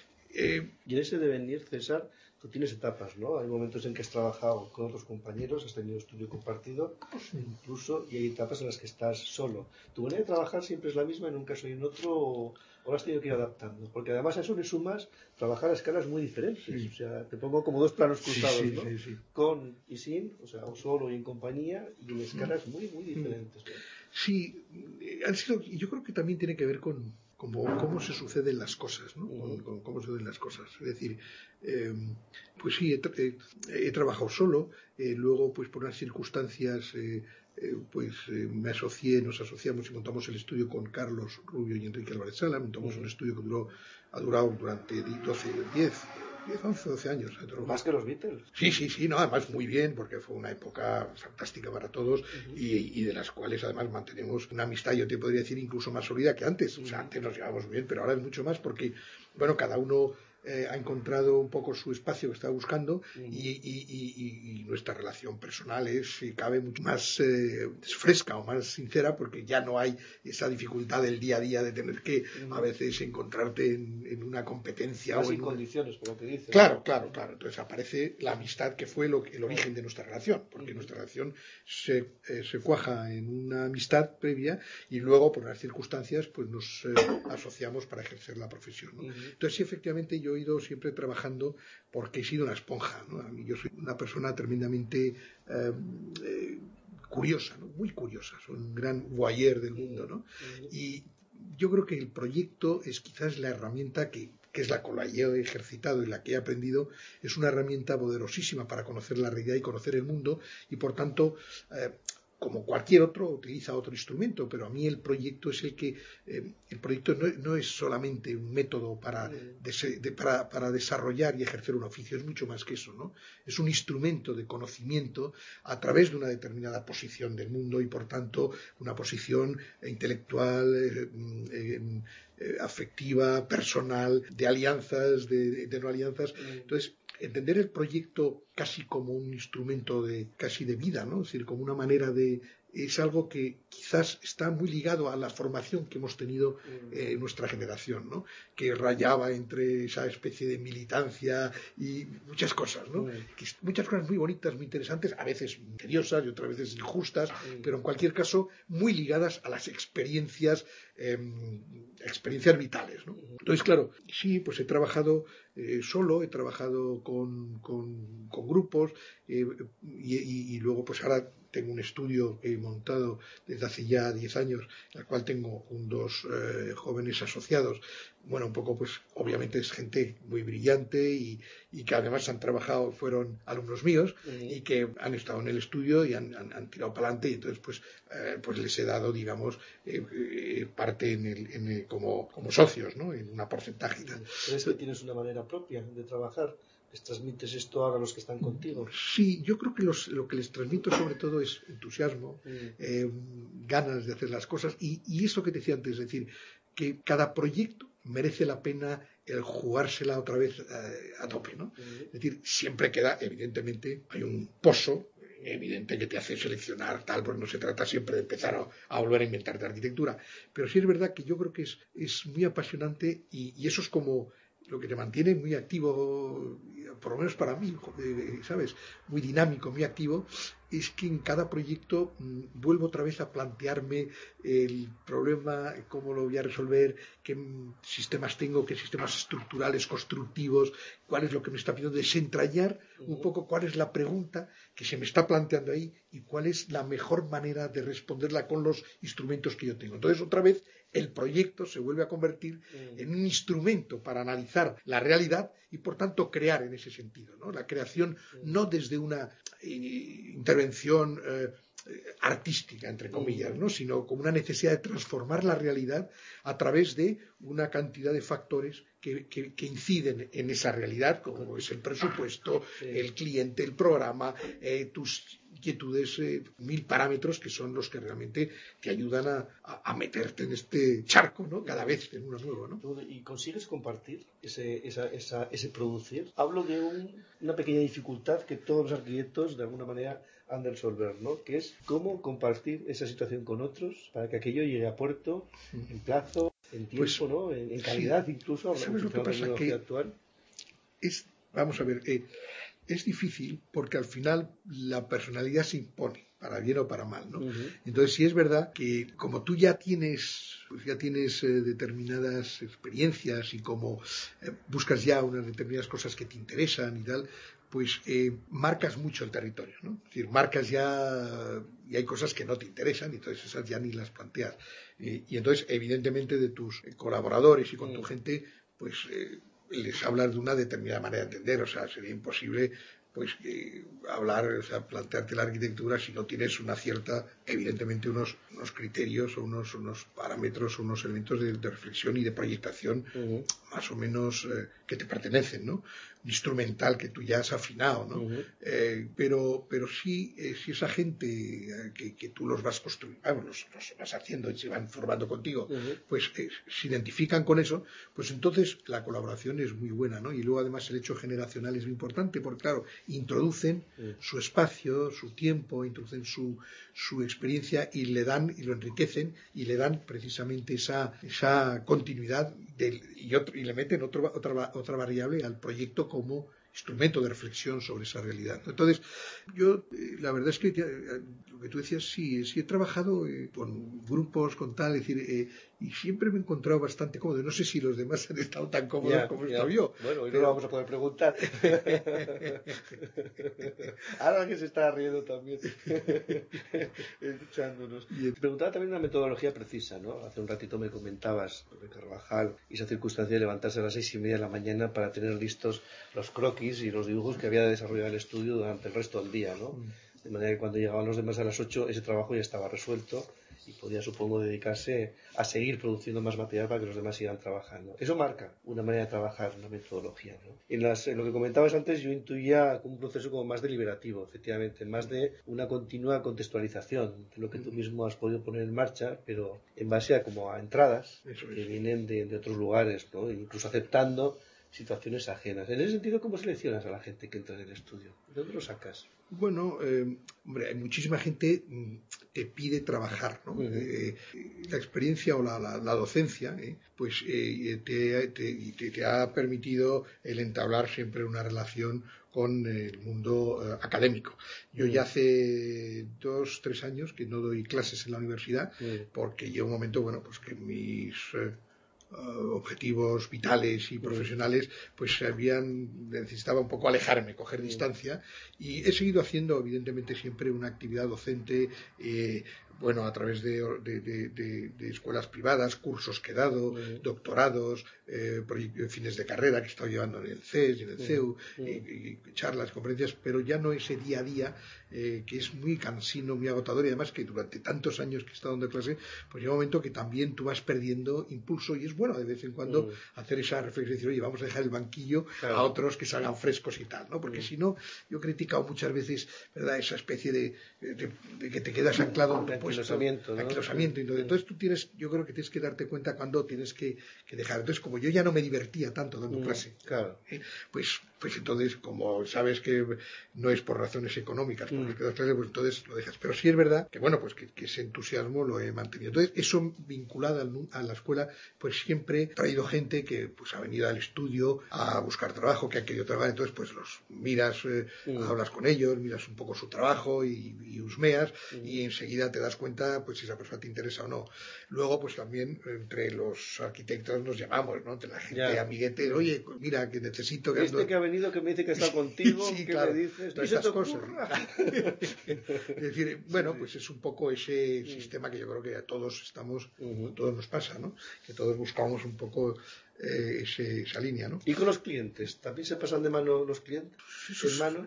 Eh, y en ese devenir, César, tú tienes etapas, ¿no? Hay momentos en que has trabajado con otros compañeros, has tenido estudio compartido, incluso, y hay etapas en las que estás solo. ¿Tu manera de trabajar siempre es la misma en un caso y en otro, o, o lo has tenido que ir adaptando? Porque además a eso le sumas trabajar a escalas muy diferentes. Sí. O sea, te pongo como dos planos cruzados, sí, sí, ¿no? Sí, sí. Con y sin, o sea, o solo y en compañía, y en escalas muy, muy diferentes, ¿no? Sí, han sido, yo creo que también tiene que ver con Como, cómo se suceden las cosas, ¿no? Con, con cómo se suceden las cosas. Es decir, eh, pues sí, he, he, he trabajado solo, eh, luego, pues por unas circunstancias, eh, eh, pues eh, me asocié, nos asociamos y montamos el estudio con Carlos Rubio y Enrique Álvarez Sala. Montamos un estudio que duró, ha durado durante doce, diez, once, doce años. Más que los Beatles. Sí, sí, sí, no, además muy bien, porque fue una época fantástica para todos uh-huh. y, y de las cuales además mantenemos una amistad, yo te podría decir, incluso más sólida que antes. Uh-huh. O sea, antes nos llevábamos bien, pero ahora es mucho más porque, bueno, cada uno eh, ha encontrado un poco su espacio que estaba buscando uh-huh. y, y, y, y nuestra relación personal es, si cabe, mucho más eh, fresca o más sincera, porque ya no hay esa dificultad del día a día de tener que uh-huh. a veces encontrarte en, en una competencia más o en sin una... condiciones, por lo que dices. Claro, claro, claro. Entonces aparece la amistad que fue lo, el origen de nuestra relación, porque uh-huh. nuestra relación se, eh, se cuaja en una amistad previa y luego, por las circunstancias, pues nos eh, asociamos para ejercer la profesión, ¿no? Uh-huh. Entonces, sí, efectivamente, yo he ido siempre trabajando porque he sido una esponja, ¿no? A mí, yo soy una persona tremendamente eh, eh, curiosa, ¿no? Muy curiosa, soy un gran voyeur del mundo, ¿no? Uh-huh. Y yo creo que el proyecto es quizás la herramienta que que es la que la he ejercitado y la que he aprendido, es una herramienta poderosísima para conocer la realidad y conocer el mundo, y por tanto, eh, como cualquier otro, utiliza otro instrumento, pero a mí el proyecto es el que, eh, el proyecto no, no es solamente un método para, de, de, para, para desarrollar y ejercer un oficio, es mucho más que eso, ¿no? Es un instrumento de conocimiento a través de una determinada posición del mundo y por tanto una posición intelectual, eh, eh, eh, afectiva, personal, de alianzas, de, de no alianzas. Entonces, entender el proyecto casi como un instrumento de casi de vida, ¿no? Es decir, como una manera de... es algo que quizás está muy ligado a la formación que hemos tenido eh, en nuestra generación, ¿no? Que rayaba entre esa especie de militancia y muchas cosas, ¿no? Que muchas cosas muy bonitas, muy interesantes, a veces misteriosas y otras veces injustas, pero en cualquier caso muy ligadas a las experiencias, eh, experiencias vitales, ¿no? Entonces, claro, sí, pues he trabajado eh, solo, he trabajado con, con, con grupos eh, y, y, y luego pues ahora tengo un estudio que he montado desde hace ya diez años, en el cual tengo un, dos eh, jóvenes asociados. Bueno, un poco, pues, obviamente es gente muy brillante y, y que además han trabajado, fueron alumnos míos uh-huh. y que han estado en el estudio y han, han, han tirado para adelante y entonces, pues, eh, pues les he dado, digamos, eh, eh, parte en el, en el, como, como socios, ¿no? En una porcentaje. Uh-huh. ¿Crees que tienes una manera propia de trabajar? ¿Les transmites esto ahora a los que están contigo? Sí, yo creo que los, lo que les transmito sobre todo es entusiasmo, mm. eh, ganas de hacer las cosas y, y eso que te decía antes, es decir, que cada proyecto merece la pena el jugársela otra vez eh, a tope, ¿no? Mm. Es decir, siempre queda, evidentemente, hay un pozo evidente que te hace seleccionar tal, porque no se trata siempre de empezar a, a volver a inventar de arquitectura. Pero sí es verdad que yo creo que es, es muy apasionante y, y eso es como lo que te mantiene muy activo, por lo menos para mí, ¿sabes? Muy dinámico, muy activo, es que en cada proyecto mmm, vuelvo otra vez a plantearme el problema, cómo lo voy a resolver, qué sistemas tengo, qué sistemas estructurales, constructivos, cuál es lo que me está pidiendo, desentrañar un poco cuál es la pregunta que se me está planteando ahí y cuál es la mejor manera de responderla con los instrumentos que yo tengo. Entonces, otra vez, el proyecto se vuelve a convertir en un instrumento para analizar la realidad y, por tanto, crear en ese sentido, ¿no? La creación no desde una eh, intervención eh, artística, entre comillas, ¿no? Sino como una necesidad de transformar la realidad a través de una cantidad de factores que, que, que inciden en esa realidad, como es el presupuesto, sí. el cliente, el programa, eh, tus inquietudes, eh, mil parámetros que son los que realmente te ayudan a, a, a meterte en este charco, ¿no? Cada vez en uno nuevo, ¿no? ¿Y consigues compartir ese, esa, esa, ese producir? Hablo de un, una pequeña dificultad que todos los arquitectos de alguna manera han de resolver, ¿no? Que es cómo compartir esa situación con otros para que aquello llegue a puerto en plazo, en tiempo, pues, ¿no? En, en calidad, sí. Incluso. ¿Sabes lo que pasa? Que actual. Es, vamos a ver, eh, es difícil porque al final la personalidad se impone, para bien o para mal, ¿no? Uh-huh. Entonces sí es verdad que como tú ya tienes, pues ya tienes eh, determinadas experiencias y como eh, buscas ya unas determinadas cosas que te interesan y tal, pues eh, marcas mucho el territorio, ¿no? Es decir, marcas ya y hay cosas que no te interesan y entonces esas ya ni las planteas. Eh, y entonces, evidentemente, de tus colaboradores y con uh-huh. tu gente, pues eh, les hablas de una determinada manera de entender, o sea, sería imposible pues eh, hablar, o sea, plantearte la arquitectura si no tienes una cierta, evidentemente unos, unos criterios o unos, unos parámetros o unos elementos de, de reflexión y de proyectación uh-huh. más o menos eh, que te pertenecen, ¿no? Un instrumental que tú ya has afinado, ¿no? Uh-huh. Eh, pero, pero sí, eh, si esa gente eh, que, que tú los vas construyendo, bueno, los, los vas haciendo y se van formando contigo, uh-huh. pues eh, se identifican con eso, pues entonces la colaboración es muy buena, ¿no? Y luego además el hecho generacional es muy importante porque, claro, introducen uh-huh. su espacio, su tiempo, introducen su, su experiencia y le dan y lo enriquecen y le dan precisamente esa, esa continuidad del, y, otro, y le meten otro, otra, otra variable al proyecto como instrumento de reflexión sobre esa realidad. Entonces, yo, eh, la verdad es que eh, lo que tú decías, sí, sí he trabajado eh, con grupos, con tal, es decir, eh, y siempre me he encontrado bastante cómodo. No sé si los demás han estado tan cómodos yeah, como he estado yeah. yo. Bueno, hoy pero... no lo vamos a poder preguntar. Ahora que se está riendo también, escuchándonos. Te preguntaba también una metodología precisa, ¿no? Hace un ratito me comentabas de Carvajal y esa circunstancia de levantarse a las seis y media de la mañana para tener listos los croquis y los dibujos que había de desarrollar el estudio durante el resto del día, ¿no? De manera que cuando llegaban los demás a las ocho ese trabajo ya estaba resuelto y podía, supongo, dedicarse a seguir produciendo más material para que los demás sigan trabajando. Eso marca una manera de trabajar, una metodología, ¿no? En, las, en lo que comentabas antes yo intuía un proceso como más deliberativo, efectivamente, más de una continua contextualización de lo que tú mismo has podido poner en marcha, pero en base a como a entradas Eso que es. vienen de, de otros lugares, ¿no? Incluso aceptando situaciones ajenas. En ese sentido, ¿cómo seleccionas a la gente que entra en el estudio? ¿De dónde lo sacas? Bueno, eh, hombre, hay muchísima gente que pide trabajar, ¿no? Uh-huh. Eh, la experiencia o la, la, la docencia, ¿eh? pues eh, te, te, te, te ha permitido el entablar siempre una relación con el mundo uh, académico. Yo uh-huh. ya hace dos, tres años que no doy clases en la universidad uh-huh. porque llega un momento, bueno, pues que mis... Eh, Uh, objetivos vitales y profesionales, pues habían necesitaba un poco alejarme, coger sí. distancia, y he seguido haciendo evidentemente siempre una actividad docente, eh, bueno, a través de, de, de, de, de escuelas privadas, cursos que he dado, sí. doctorados, eh, fines de carrera que he estado llevando en el C E S y en el sí. C E U, sí. y, y charlas, conferencias, pero ya no ese día a día, eh, que es muy cansino, muy agotador, y además que durante tantos años que he estado dando clase, pues llega un momento que también tú vas perdiendo impulso, y es bueno de vez en cuando mm. hacer esa reflexión y decir, oye, vamos a dejar el banquillo claro. a otros que salgan frescos y tal, ¿no? Porque mm. si no, yo he criticado muchas veces, ¿verdad?, esa especie de, de, de que te quedas anclado en tu puesto. Anquilosamiento, ¿no? Anquilosamiento. Sí. Entonces tú tienes, yo creo que tienes que darte cuenta cuando tienes que, que dejar. Entonces, como yo ya no me divertía tanto dando mm. clase, claro. ¿eh? pues pues entonces, como sabes que no es por razones económicas, por las que das clase, pues entonces lo dejas. Pero sí es verdad que, bueno, pues que, que ese entusiasmo lo he mantenido. Entonces, eso vinculado a la escuela, pues siempre he traído gente que pues ha venido al estudio a buscar trabajo, que ha querido trabajar, entonces pues los miras, eh, mm. hablas con ellos, miras un poco su trabajo y, y husmeas, mm. y enseguida te das cuenta pues si esa persona te interesa o no. Luego, pues también entre los arquitectos nos llamamos, ¿no? Entre la gente yeah. amiguete, oye, pues mira, que necesito que... Este ando... que ha venido, que me dice que está contigo, sí, ¿qué claro, le dices? Todas esas cosas. Es decir, bueno, sí, pues es un poco ese mm. sistema que yo creo que a todos estamos, uh-huh. a todos nos pasa, ¿no? Que todos buscamos un poco eh, ese, esa línea, ¿no? ¿Y con los clientes? ¿También se pasan de mano los clientes? ¿En mano?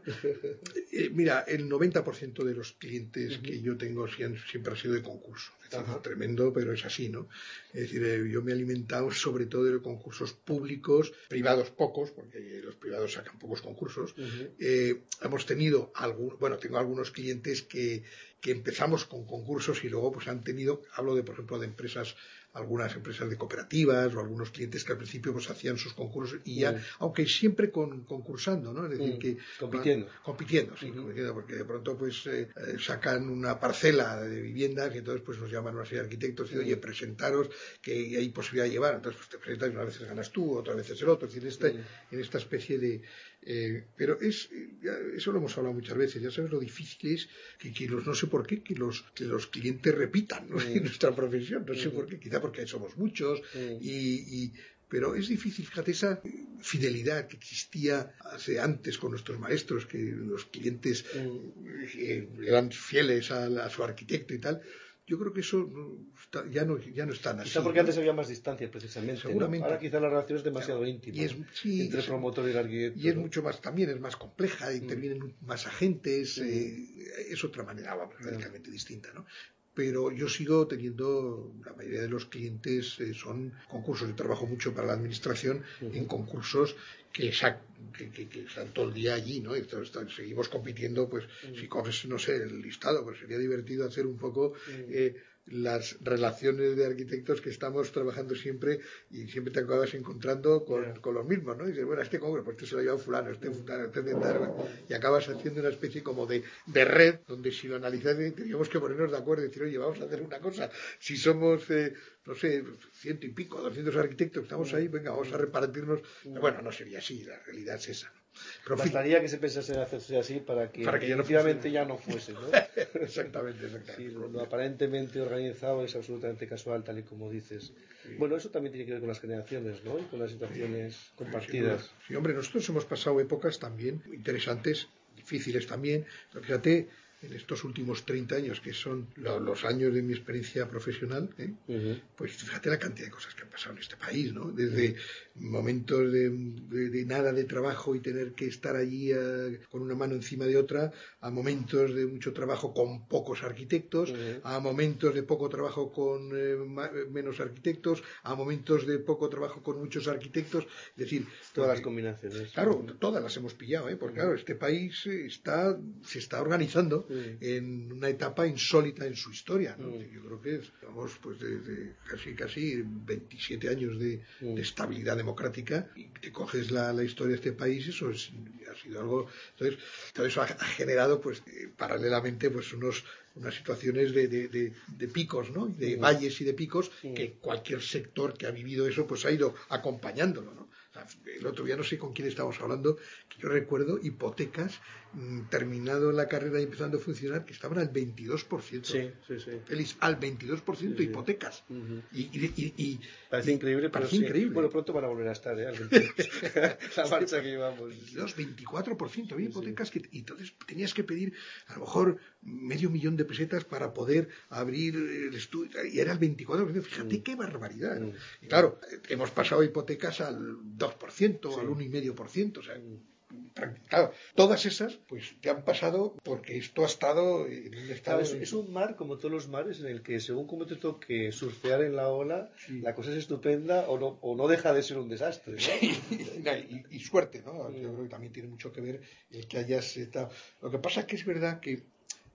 eh, mira, el noventa por ciento de los clientes uh-huh. que yo tengo siempre ha sido de concurso. Es decir, uh-huh. tremendo, pero es así, ¿no? Es decir, eh, yo me he alimentado sobre todo de concursos públicos, privados pocos, porque los privados sacan pocos concursos. Uh-huh. Eh, hemos tenido algún, bueno, tengo algunos clientes que, que empezamos con concursos y luego pues han tenido, hablo de, por ejemplo, de empresas, algunas empresas de cooperativas o algunos clientes que al principio pues hacían sus concursos y ya, mm. aunque siempre con, concursando, ¿no? Es decir, mm. que... Compitiendo. Van, compitiendo, sí, uh-huh. compitiendo, porque de pronto pues eh, sacan una parcela de viviendas y entonces pues nos llaman una serie de arquitectos y, uh-huh. oye, presentaros que hay posibilidad de llevar. Entonces pues te presentas y unas veces ganas tú, otras veces el otro. Es decir, esta, uh-huh. en esta especie de... Eh, pero es, ya, eso lo hemos hablado muchas veces, ya sabes lo difícil es que, que los, no sé por qué, que los, que los clientes repitan, ¿no? uh-huh. en nuestra profesión, no uh-huh. sé por qué, quizá porque somos muchos, uh-huh. y, y, pero es difícil, fíjate, esa fidelidad que existía hace antes con nuestros maestros, que los clientes uh-huh. eh, eran fieles a, a su arquitecto y tal. Yo creo que eso está, ya, no, ya no es tan así. Quizá porque ¿no? antes había más distancia, precisamente. Seguramente. ¿no? Ahora quizá la relación es demasiado claro. íntima. Y es, sí, entre el promotor y el arquitecto. Y es ¿no? mucho más, también es más compleja, intervienen mm. más agentes, mm. eh, es otra manera, vamos, radicalmente mm. distinta, ¿no? Pero yo sigo teniendo, la mayoría de los clientes eh, son concursos. Yo trabajo mucho para la administración uh-huh. en concursos que, que, que, que están todo el día allí, ¿no? Y entonces, seguimos compitiendo, pues uh-huh. si coges, no sé, el listado, pues sería divertido hacer un poco... Uh-huh. Eh, las relaciones de arquitectos que estamos trabajando siempre y siempre te acabas encontrando con, yeah. con los mismos, ¿no? Y dices, bueno, este concurso, pues este se lo ha llevado fulano, este fulano, este fulano, y acabas haciendo una especie como de, de red, donde si lo analizas tendríamos que ponernos de acuerdo y decir, oye, vamos a hacer una cosa, si somos, eh, no sé, ciento y pico, doscientos arquitectos, estamos ahí, venga, vamos a repartirnos, pero bueno, no sería así, la realidad es esa, ¿no? Pero bastaría que se pensase en hacerse así para que, para que ya, no ya no fuese, ¿no? exactamente, exactamente. Sí, lo, lo aparentemente organizado es absolutamente casual, tal y como dices. Sí. Bueno, eso también tiene que ver con las generaciones, ¿no? Y con las situaciones sí. compartidas. Sí, sí, hombre, nosotros hemos pasado épocas también interesantes, difíciles también. Pero fíjate, en estos últimos treinta años, que son los años de mi experiencia profesional, ¿eh? uh-huh. pues fíjate la cantidad de cosas que han pasado en este país, ¿no? Desde uh-huh. momentos de, de, de nada de trabajo y tener que estar allí a, con una mano encima de otra, a momentos de mucho trabajo con pocos arquitectos, uh-huh. a momentos de poco trabajo con eh, ma, menos arquitectos, a momentos de poco trabajo con muchos arquitectos, es decir... Todas las combinaciones. Claro, uh-huh. todas las hemos pillado, ¿eh? Porque uh-huh. claro, este país está, se está organizando en una etapa insólita en su historia, ¿no? Mm. Yo creo que estamos pues desde casi casi veintisiete años de, mm. de estabilidad democrática y te coges la, la historia de este país, eso es, ha sido algo, entonces todo eso ha, ha generado pues eh, paralelamente pues unos unas situaciones de, de, de, de picos, ¿no? De mm. valles y de picos mm. que cualquier sector que ha vivido eso pues ha ido acompañándolo, ¿no? El otro día no sé con quién estábamos hablando, que yo recuerdo hipotecas mmm, terminado la carrera y empezando a funcionar que estaban al veintidós por ciento. Sí, sí, sí. Feliz, al veintidós por ciento sí, hipotecas. Uh-huh. Y, y, y, y parece y, increíble, parece pero increíble. Sí. Bueno, pronto van a volver a estar, ¿eh? Al veintidós. La marcha que llevamos. veintidós, veinticuatro por ciento había hipotecas sí. que y entonces tenías que pedir a lo mejor medio millón de pesetas para poder abrir el estudio y era el veinticuatro por ciento. Fíjate uh-huh. qué barbaridad, ¿no? Uh-huh. Y claro, hemos pasado hipotecas al dos por ciento, sí. al uno coma cinco por ciento, o sea, claro, todas esas pues te han pasado porque esto ha estado en un estado... Claro, es, es un mar como todos los mares en el que según como te toque surfear en la ola, sí. la cosa es estupenda o no, o no deja de ser un desastre, ¿no? Sí, y, y suerte, ¿no? Yo creo que también tiene mucho que ver el que hayas estado... Lo que pasa es que es verdad que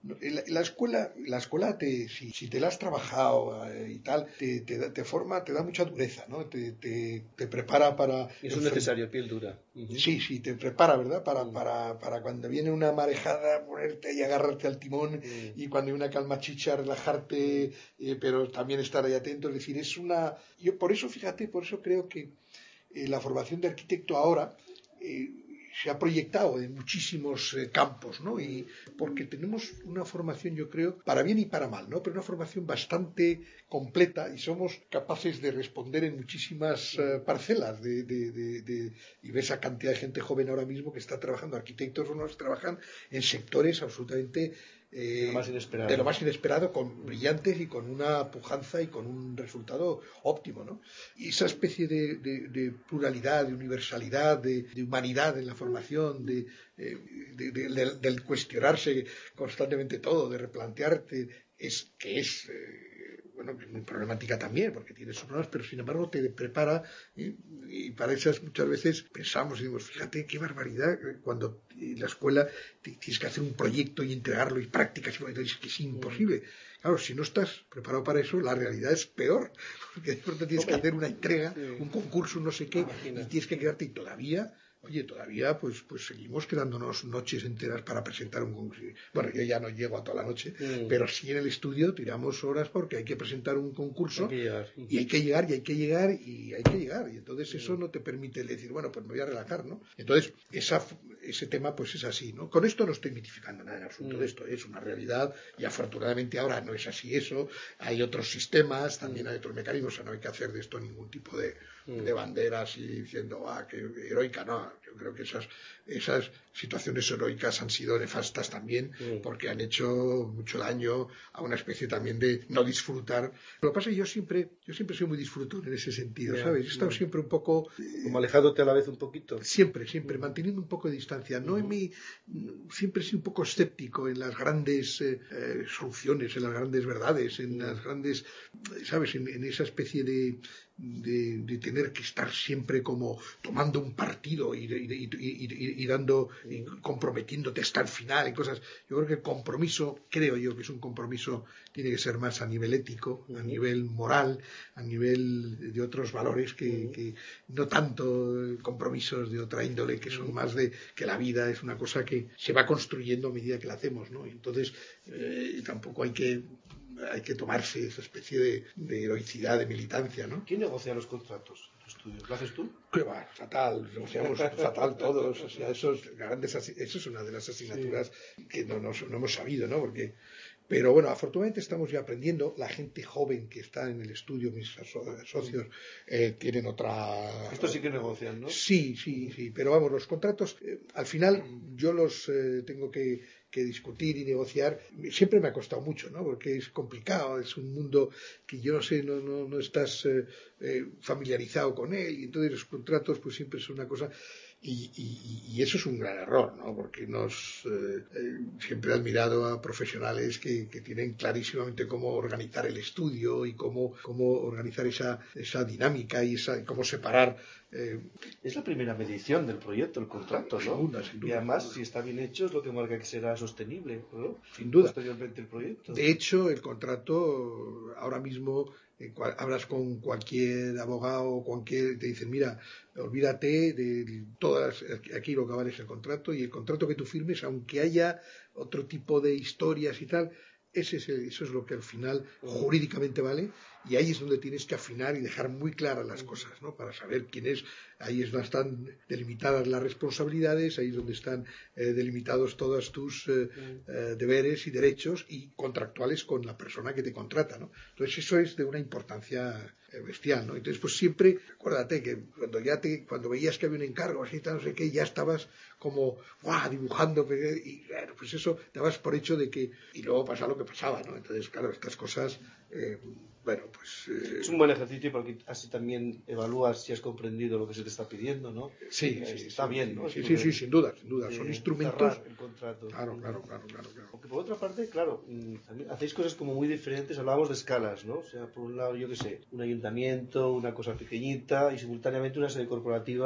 La, la escuela, la escuela te, si, si te la has trabajado eh, y tal, te, te, te forma, te da mucha dureza, ¿no? Te, te, te prepara para... Es un necesario, piel dura. Uh-huh. Sí, sí, te prepara, ¿verdad? Para, uh-huh. para, para cuando viene una marejada, ponerte y agarrarte al timón, uh-huh. y cuando hay una calma chicha, relajarte, eh, pero también estar ahí atento. Es decir, es una... Yo por eso, fíjate, por eso creo que eh, la formación de arquitecto ahora... Eh, se ha proyectado en muchísimos eh, campos, ¿no? Y porque tenemos una formación, yo creo, para bien y para mal, ¿no? Pero una formación bastante completa y somos capaces de responder en muchísimas eh, parcelas de, de, de, de, y ves esa cantidad de gente joven ahora mismo que está trabajando, arquitectos o no, trabajan en sectores absolutamente Eh, de lo más inesperado, de lo más inesperado, con brillantes y con una pujanza y con un resultado óptimo, ¿no? Y esa especie de, de, de pluralidad, de universalidad, de, de humanidad en la formación, de, eh, de, de, de, del cuestionarse constantemente todo, de replantearte, es que es eh, bueno, es muy problemática también, porque tiene sus problemas, pero sin embargo te prepara, y, y para esas muchas veces pensamos y decimos, fíjate qué barbaridad, cuando en la escuela tienes que hacer un proyecto y entregarlo y prácticas, y es que es imposible. Claro, si no estás preparado para eso, la realidad es peor, porque de pronto tienes que hacer una entrega, un concurso, no sé qué, y tienes que quedarte y todavía... Oye, todavía pues pues seguimos quedándonos noches enteras para presentar un concurso. Bueno, yo ya no llego a toda la noche, mm. pero sí en el estudio tiramos horas porque hay que presentar un concurso hay y hay que llegar y hay que llegar y hay que llegar. Y entonces mm. eso no te permite decir, bueno, pues me voy a relajar, ¿no? Entonces, esa, ese tema pues es así, ¿no? Con esto no estoy mitificando nada en absoluto mm. de esto, es una realidad y afortunadamente ahora no es así eso. Hay otros sistemas, también mm. hay otros mecanismos, o sea, no hay que hacer de esto ningún tipo de, mm. de banderas y diciendo, ah, qué heroica, no. Yo creo que esas, esas situaciones heroicas han sido nefastas también, sí. porque han hecho mucho daño a una especie también de no disfrutar. Lo que pasa es que yo siempre, yo siempre soy muy disfrutón en ese sentido, yeah, ¿sabes? He estado yeah. siempre un poco... Eh, Como alejándote a la vez un poquito. Siempre, siempre, uh-huh. manteniendo un poco de distancia. No uh-huh. en mi, siempre he sido un poco escéptico en las grandes eh, eh, soluciones, en las grandes verdades, en uh-huh. las grandes, ¿sabes? En, en esa especie de... De, de tener que estar siempre como tomando un partido y, y, y, y, y dando y comprometiéndote hasta el final y cosas. Yo creo que el compromiso, creo yo que es un compromiso, tiene que ser más a nivel ético, uh-huh. a nivel moral, a nivel de otros valores que, uh-huh. que no tanto compromisos de otra índole, que son uh-huh. más de que la vida es una cosa que se va construyendo a medida que la hacemos, ¿no? Entonces eh, tampoco hay que hay que tomarse esa especie de, de heroicidad, de militancia, ¿no? ¿Quién negocia los contratos en tu estudio? ¿Lo haces tú? Qué va, fatal, negociamos fatal todos, o sea, eso es, grandes, eso es una de las asignaturas sí. que no, no, no hemos sabido, ¿no? Porque, pero bueno, afortunadamente estamos ya aprendiendo, la gente joven que está en el estudio, mis socios, eh, tienen otra... Esto sí que negocian, ¿no? Sí, sí, sí, pero vamos, los contratos, eh, al final yo los eh, tengo que... que discutir y negociar, siempre me ha costado mucho, ¿no? Porque es complicado, es un mundo que yo no sé, no, no, no estás eh, eh, familiarizado con él, y entonces los contratos pues siempre son una cosa... Y, y, y eso es un gran error, ¿no? Porque nos eh, eh, siempre he admirado a profesionales que, que tienen clarísimamente cómo organizar el estudio y cómo, cómo organizar esa, esa dinámica y esa, cómo separar. Eh, es la primera medición del proyecto, el contrato, ¿no? Sin duda, sin duda. Y además, si está bien hecho, es lo que marca que será sostenible, ¿no? Sin duda. Posteriormente el proyecto. De hecho, el contrato ahora mismo... Cual, hablas con cualquier abogado, cualquier, te dicen, mira, olvídate de todas, aquí lo que vale es el contrato, y el contrato que tú firmes, aunque haya otro tipo de historias y tal, ese es el, eso es lo que al final jurídicamente vale, y ahí es donde tienes que afinar y dejar muy claras las cosas, ¿no? Para saber quién es, ahí es donde están delimitadas las responsabilidades, ahí es donde están eh, delimitados todos tus eh, eh, deberes y derechos y contractuales con la persona que te contrata, ¿no? Entonces eso es de una importancia eh, bestial, ¿no? Entonces pues siempre, acuérdate que cuando ya te, cuando veías que había un encargo así, tal, no sé qué, ya estabas como, ¡guau!, dibujando, y bueno, pues eso dabas por hecho de que, y luego pasa lo que pasaba, ¿no? Entonces claro, estas cosas, eh, bueno, pues... Eh, es un buen ejercicio porque así también evalúas si has comprendido lo que se te está pidiendo, ¿no? Sí, eh, sí, está sí, bien, ¿no? Sí, sí, sí, sin duda, sin duda. Son instrumentos... El contrato. Claro, claro, claro, claro, claro. Porque por otra parte, claro, hacéis cosas como muy diferentes, hablábamos de escalas, ¿no? O sea, por un lado, yo qué sé, un ayuntamiento, una cosa pequeñita y simultáneamente una sede corporativa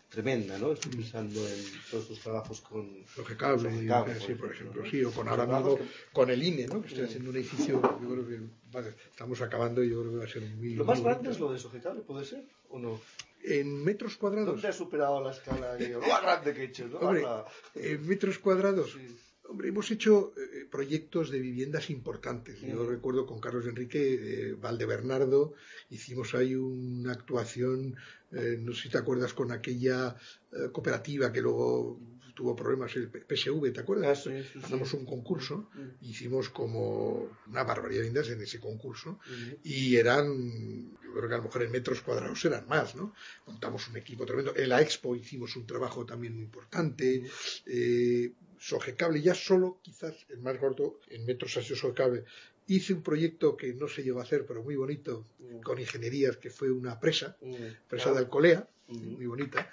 tremenda, ¿no? Estoy pensando en todos tus trabajos con Logicable, Logicable, sí, por ejemplo, ¿no? sí, o con ahora mismo con el I N E, ¿no? Que estoy haciendo un edificio, yo creo que vale, estamos acabando y yo creo que va a ser muy Lo más muy grande bonito. es lo de Logicable, ¿puede ser o no? En metros cuadrados. ¿Dónde has superado la escala? Lo más grande que he hecho, ¿no? Hombre, Habla. en metros cuadrados. Sí. Hombre, hemos hecho eh, proyectos de viviendas importantes. Yo Mm. recuerdo con Carlos Enrique eh, Valdebernardo, hicimos ahí una actuación, eh, no sé si te acuerdas, con aquella eh, cooperativa que luego tuvo problemas, el P S V, ¿te acuerdas? Ah, sí, sí, sí. Ganamos un concurso, Mm. hicimos como una barbaridad de viviendas en ese concurso Mm. y eran, yo creo que a lo mejor en metros cuadrados eran más, ¿no? Montamos un equipo tremendo. En la Expo hicimos un trabajo también muy importante. Mm. Eh, Sogecable, ya solo quizás el más gordo en metros ha sido Sogecable. Hice un proyecto que no se llegó a hacer, pero muy bonito, Mm. con ingenierías, que fue una presa, Mm. presa Ah. de Alcolea, Mm. muy bonita,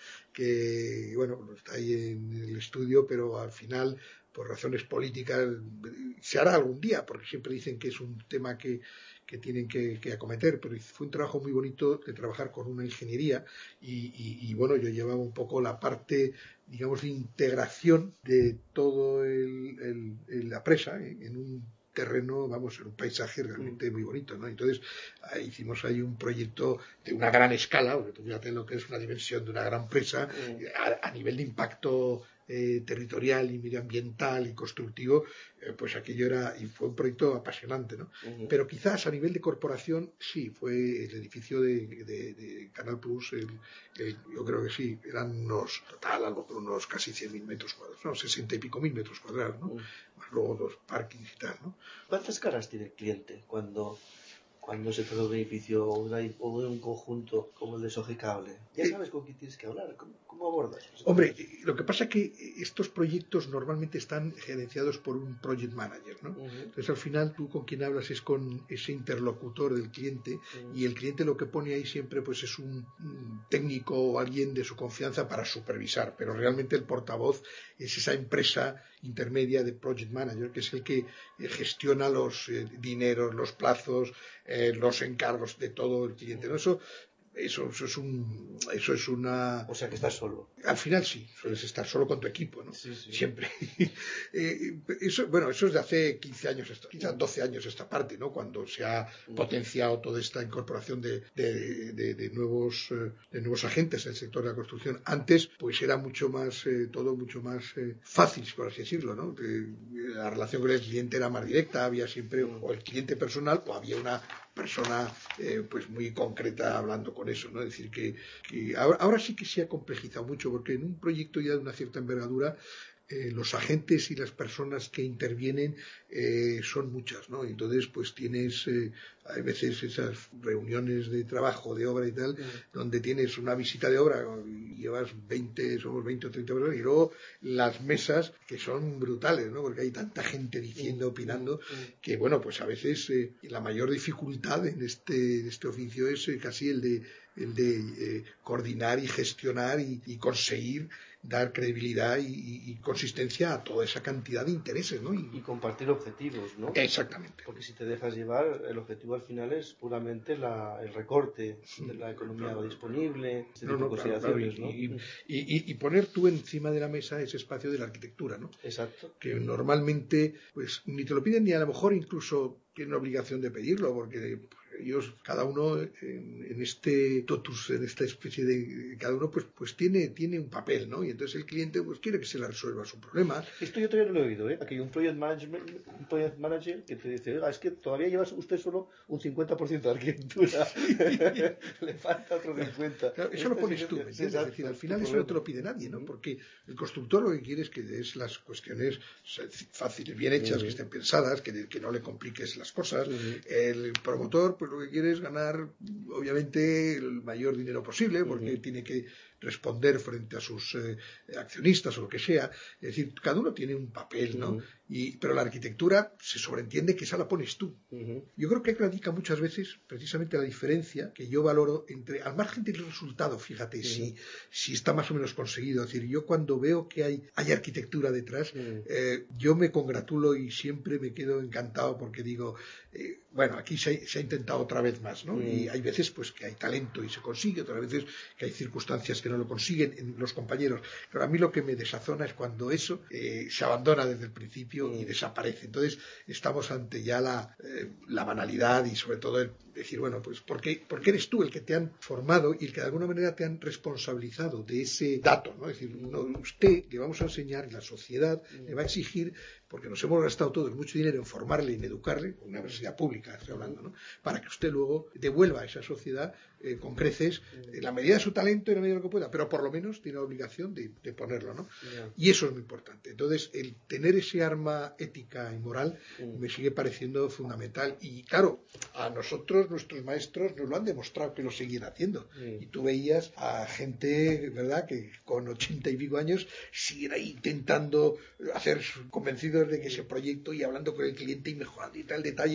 que, bueno, está ahí en el estudio, pero al final, por razones políticas, se hará algún día, porque siempre dicen que es un tema que, que tienen que, que acometer, pero fue un trabajo muy bonito de trabajar con una ingeniería y, y, y bueno, yo llevaba un poco la parte, digamos, de integración de todo el, el, el la presa en, en un terreno, vamos, en un paisaje realmente muy bonito, ¿no? Entonces, ahí hicimos ahí un proyecto de una gran escala, porque tú fíjate lo que es una dimensión de una gran presa, a, a nivel de impacto eh, territorial y medioambiental y constructivo, eh, pues aquello era, y fue un proyecto apasionante, ¿no? Uh-huh. Pero quizás a nivel de corporación, sí, fue el edificio de, de, de Canal Plus, el, el, yo creo que sí, eran unos, total, algo por unos casi cien mil metros cuadrados, no, sesenta y pico mil metros cuadrados, ¿no? Uh-huh. Más luego dos parkings y tal, ¿no? ¿Cuántas caras tiene el cliente cuando, cuando se trata de un edificio o de, o de un conjunto como el de Sogecable? Ya sabes con quién tienes que hablar, ¿cómo, cómo abordas? Hombre, lo que pasa es que estos proyectos normalmente están gerenciados por un project manager, ¿no? Uh-huh. Entonces al final tú con quien hablas es con ese interlocutor del cliente uh-huh. y el cliente lo que pone ahí siempre pues es un, un técnico o alguien de su confianza para supervisar, pero realmente el portavoz es esa empresa intermedia de project manager que es el que eh, gestiona los eh, dineros, los plazos, eh, los encargos de todo el cliente, ¿no? Eso Eso, eso es un eso es una o sea que estás solo al final sí sueles estar solo con tu equipo, ¿no? Sí, sí. Siempre eh, eso bueno eso es de hace quince años quizás doce años esta parte, ¿no? Cuando se ha potenciado toda esta incorporación de, de, de, de nuevos de nuevos agentes en el sector de la construcción. Antes pues era mucho más eh, todo mucho más eh, fácil, por así decirlo, ¿no? De, la relación con el cliente era más directa, había siempre o el cliente personal o había una persona eh, pues muy concreta hablando con eso, ¿no? Es decir, que, que ahora, ahora sí que se ha complejizado mucho, porque en un proyecto ya de una cierta envergadura eh, los agentes y las personas que intervienen eh, son muchas, ¿no? Entonces, pues tienes, eh, hay veces esas reuniones de trabajo, de obra y tal, mm. donde tienes una visita de obra y llevas veinte, somos veinte o treinta personas, y luego las mesas que son brutales, ¿no? Porque hay tanta gente diciendo, opinando, mm. que bueno, pues a veces eh, la mayor dificultad en este, en este oficio es eh, casi el de, el de eh, coordinar y gestionar y, y conseguir dar credibilidad y, y, y consistencia a toda esa cantidad de intereses, ¿no? Y, y compartir objetivos, ¿no? Exactamente. Porque si te dejas llevar, el objetivo al final es puramente la, el recorte de la economía claro, disponible, este no, tipo no, de consideraciones, claro, claro. Y, ¿no? Y, y, y poner tú encima de la mesa ese espacio de la arquitectura, ¿no? Exacto. Que normalmente, pues, ni te lo piden ni a lo mejor incluso tienen obligación de pedirlo, porque ellos, cada uno en, en este totus, en esta especie de, cada uno pues, pues tiene, tiene un papel, ¿no? Y entonces el cliente pues quiere que se le resuelva su problema. Esto yo todavía no lo he oído, ¿eh? Aquí hay un project, management, un project manager que te dice, oiga, es que todavía llevas usted solo un cincuenta por ciento de arquitectura, le falta otro cincuenta. Claro, eso lo pones tú, ¿me entiendes? Es decir, al final eso no te lo pide nadie, ¿no? Porque el constructor lo que quiere es que des las cuestiones fáciles, bien hechas, uh-huh. que estén pensadas, que, que no le compliques las cosas. Uh-huh. El promotor, pues lo que quiere es ganar, obviamente, el mayor dinero posible, porque uh-huh. tiene que responder frente a sus eh, accionistas o lo que sea. Es decir, cada uno tiene un papel, ¿no? Uh-huh. Y, pero la arquitectura se sobreentiende que esa la pones tú. Uh-huh. Yo creo que ahí radica muchas veces precisamente la diferencia que yo valoro entre, al margen del resultado, fíjate, uh-huh. si, si está más o menos conseguido. Es decir, yo cuando veo que hay, hay arquitectura detrás, uh-huh. eh, yo me congratulo y siempre me quedo encantado porque digo, eh, bueno, aquí se ha, se ha intentado otra vez más, ¿no? Uh-huh. Y hay veces pues que hay talento y se consigue, otras veces que hay circunstancias que no lo consiguen en los compañeros. Pero a mí lo que me desazona es cuando eso eh, se abandona desde el principio y desaparece. Entonces estamos ante ya la, eh, la banalidad y sobre todo el decir, bueno, pues ¿por qué, ¿por qué eres tú el que te han formado y el que de alguna manera te han responsabilizado de ese dato, ¿no? Es decir, no, usted le vamos a enseñar y la sociedad le va a exigir, porque nos hemos gastado todos mucho dinero en formarle y en educarle, una universidad pública estoy hablando, ¿no? Para que usted luego devuelva a esa sociedad eh, con creces en la medida de su talento y en la medida de lo que pueda, pero por lo menos tiene la obligación de, de ponerlo, ¿no? Yeah. Y eso es muy importante. Entonces, el tener ese arma ética y moral mm. me sigue pareciendo fundamental. Y claro, a nosotros, nuestros maestros, nos lo han demostrado que lo siguen haciendo. Mm. Y tú veías a gente, ¿verdad?, que con ochenta y pico años siguen ahí intentando hacer convencidos de que ese proyecto y hablando con el cliente y mejorando y tal detalle.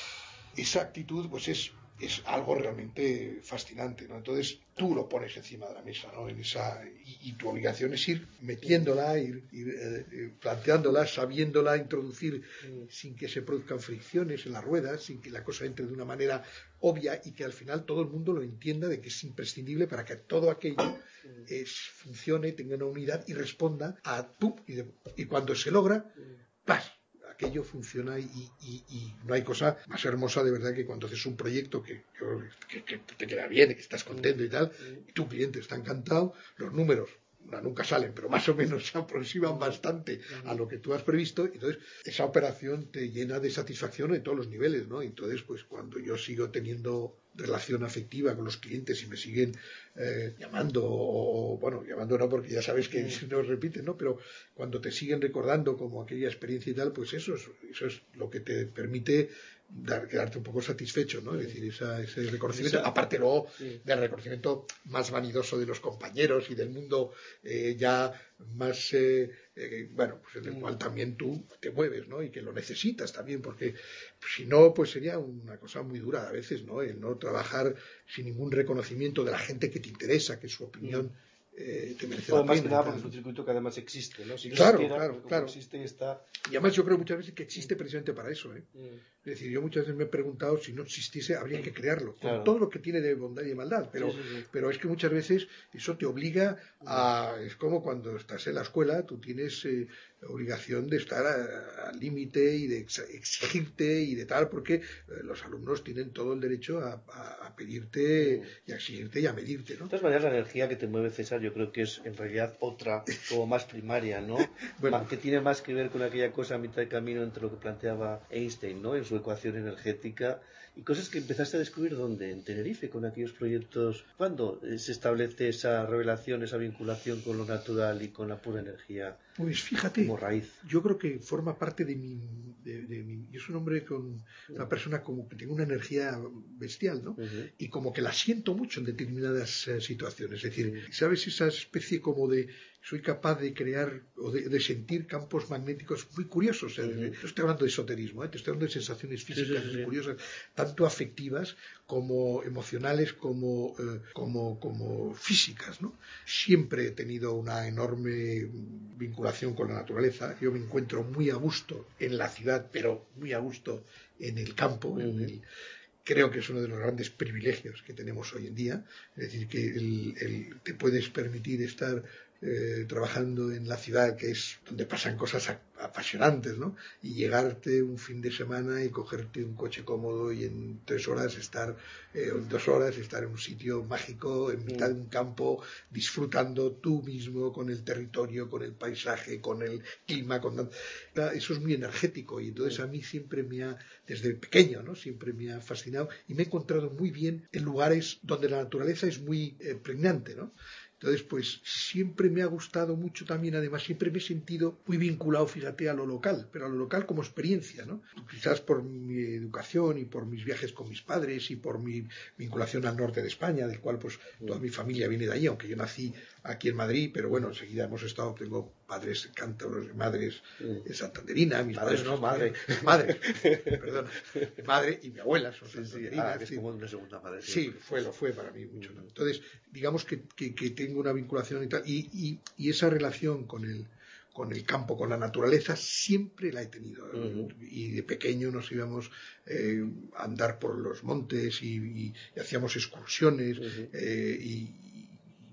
Esa actitud, pues es es algo realmente fascinante, ¿no? Entonces tú lo pones encima de la mesa, ¿no? En esa, y, y tu obligación es ir metiéndola, ir, ir eh, planteándola, sabiéndola introducir mm. sin que se produzcan fricciones en las ruedas, sin que la cosa entre de una manera obvia y que al final todo el mundo lo entienda de que es imprescindible para que todo aquello es, funcione, tenga una unidad y responda a tú. Y, de, y cuando se logra, ¡paz!, aquello funciona y, y, y no hay cosa más hermosa de verdad que cuando haces un proyecto que, que, que te queda bien, que estás contento y tal, y tu cliente está encantado, los números nunca salen, pero más o menos se aproximan bastante a lo que tú has previsto, entonces esa operación te llena de satisfacción en todos los niveles, ¿no? Entonces, pues cuando yo sigo teniendo relación afectiva con los clientes y me siguen eh, llamando, o bueno, llamando no porque ya sabes que sí. no repiten, ¿no? Pero cuando te siguen recordando como aquella experiencia y tal, pues eso es, eso es lo que te permite dar, quedarte un poco satisfecho, ¿no? Sí. Es decir, esa, ese reconocimiento, esa, aparte luego sí. del reconocimiento más vanidoso de los compañeros y del mundo eh, ya más, eh, eh, bueno, pues en el sí. cual también tú te mueves, ¿no? Y que lo necesitas también, porque si no, pues sería una cosa muy dura a veces, ¿no? El no trabajar sin ningún reconocimiento de la gente que te interesa, que su opinión sí. Eh, te merece bueno, la pena. Más que nada porque es un circuito que además existe, ¿no? Si no claro, existiera, claro, como claro. existe y está... Y además yo creo muchas veces que existe precisamente para eso, ¿eh? Mm. Es decir, yo muchas veces me he preguntado si no existiese, habría que crearlo, con claro. todo lo que tiene de bondad y de maldad, pero, sí, sí, sí. pero es que muchas veces eso te obliga a... Es como cuando estás en la escuela, tú tienes eh, obligación de estar al límite y de exigirte y de tal, porque eh, los alumnos tienen todo el derecho a, a, a pedirte mm. y a exigirte y a medirte, ¿no? De todas maneras, la energía que te mueve, César, yo creo que es en realidad otra, como más primaria, ¿no? bueno. Que tiene más que ver con aquella cosa a mitad de camino entre lo que planteaba Einstein, ¿no? En su ecuación energética, y cosas que empezaste a descubrir ¿dónde? En Tenerife, con aquellos proyectos. ¿Cuándo se establece esa revelación, esa vinculación con lo natural y con la pura energía? Pues fíjate, como raíz. Yo creo que forma parte de mi, de, de mi, yo soy un hombre con una persona como que tiene una energía bestial, ¿no? Uh-huh. Y como que la siento mucho en determinadas uh, situaciones. Es decir, uh-huh. ¿sabes? Esa especie como de soy capaz de crear o de, de sentir campos magnéticos muy curiosos. Uh-huh. No estoy hablando de esoterismo, ¿eh? Te estoy hablando de sensaciones físicas sí, sí, sí. muy curiosas, tanto afectivas como emocionales, como, eh, como, como físicas, ¿no? Siempre he tenido una enorme vinculación con la naturaleza. Yo me encuentro muy a gusto en la ciudad, pero muy a gusto en el campo, uh-huh. en el, creo que es uno de los grandes privilegios que tenemos hoy en día, es decir, que el, el, te puedes permitir estar eh, trabajando en la ciudad, que es donde pasan cosas a, apasionantes, ¿no? Y llegarte un fin de semana y cogerte un coche cómodo y en tres horas estar, eh, en dos horas estar en un sitio mágico, en mitad de un campo, disfrutando tú mismo con el territorio, con el paisaje, con el clima, con... Eso es muy energético y entonces a mí siempre me ha, desde pequeño, ¿no? Siempre me ha fascinado y me he encontrado muy bien en lugares donde la naturaleza es muy eh, pregnante, ¿no? Entonces, pues siempre me ha gustado mucho también, además, siempre me he sentido muy vinculado, fíjate, a lo local, pero a lo local como experiencia, ¿no? Quizás por mi educación y por mis viajes con mis padres y por mi vinculación al norte de España, del cual pues toda mi familia viene de allí, aunque yo nací aquí en Madrid, pero bueno, enseguida hemos estado, tengo padres cántabros, madres eh, santanderinas, mis padres, padres no, madre, madre, perdón, madre y mi abuela son sí, santanderinas. Sí, ah, es como una segunda madre. Sí, fue, lo fue para mí mucho, ¿no? Entonces, digamos que, que, que tengo una vinculación y tal, y, y, y esa relación con el, con el campo, con la naturaleza, siempre la he tenido. Uh-huh. Y de pequeño nos íbamos eh, a andar por los montes y, y, y hacíamos excursiones uh-huh. eh, y, y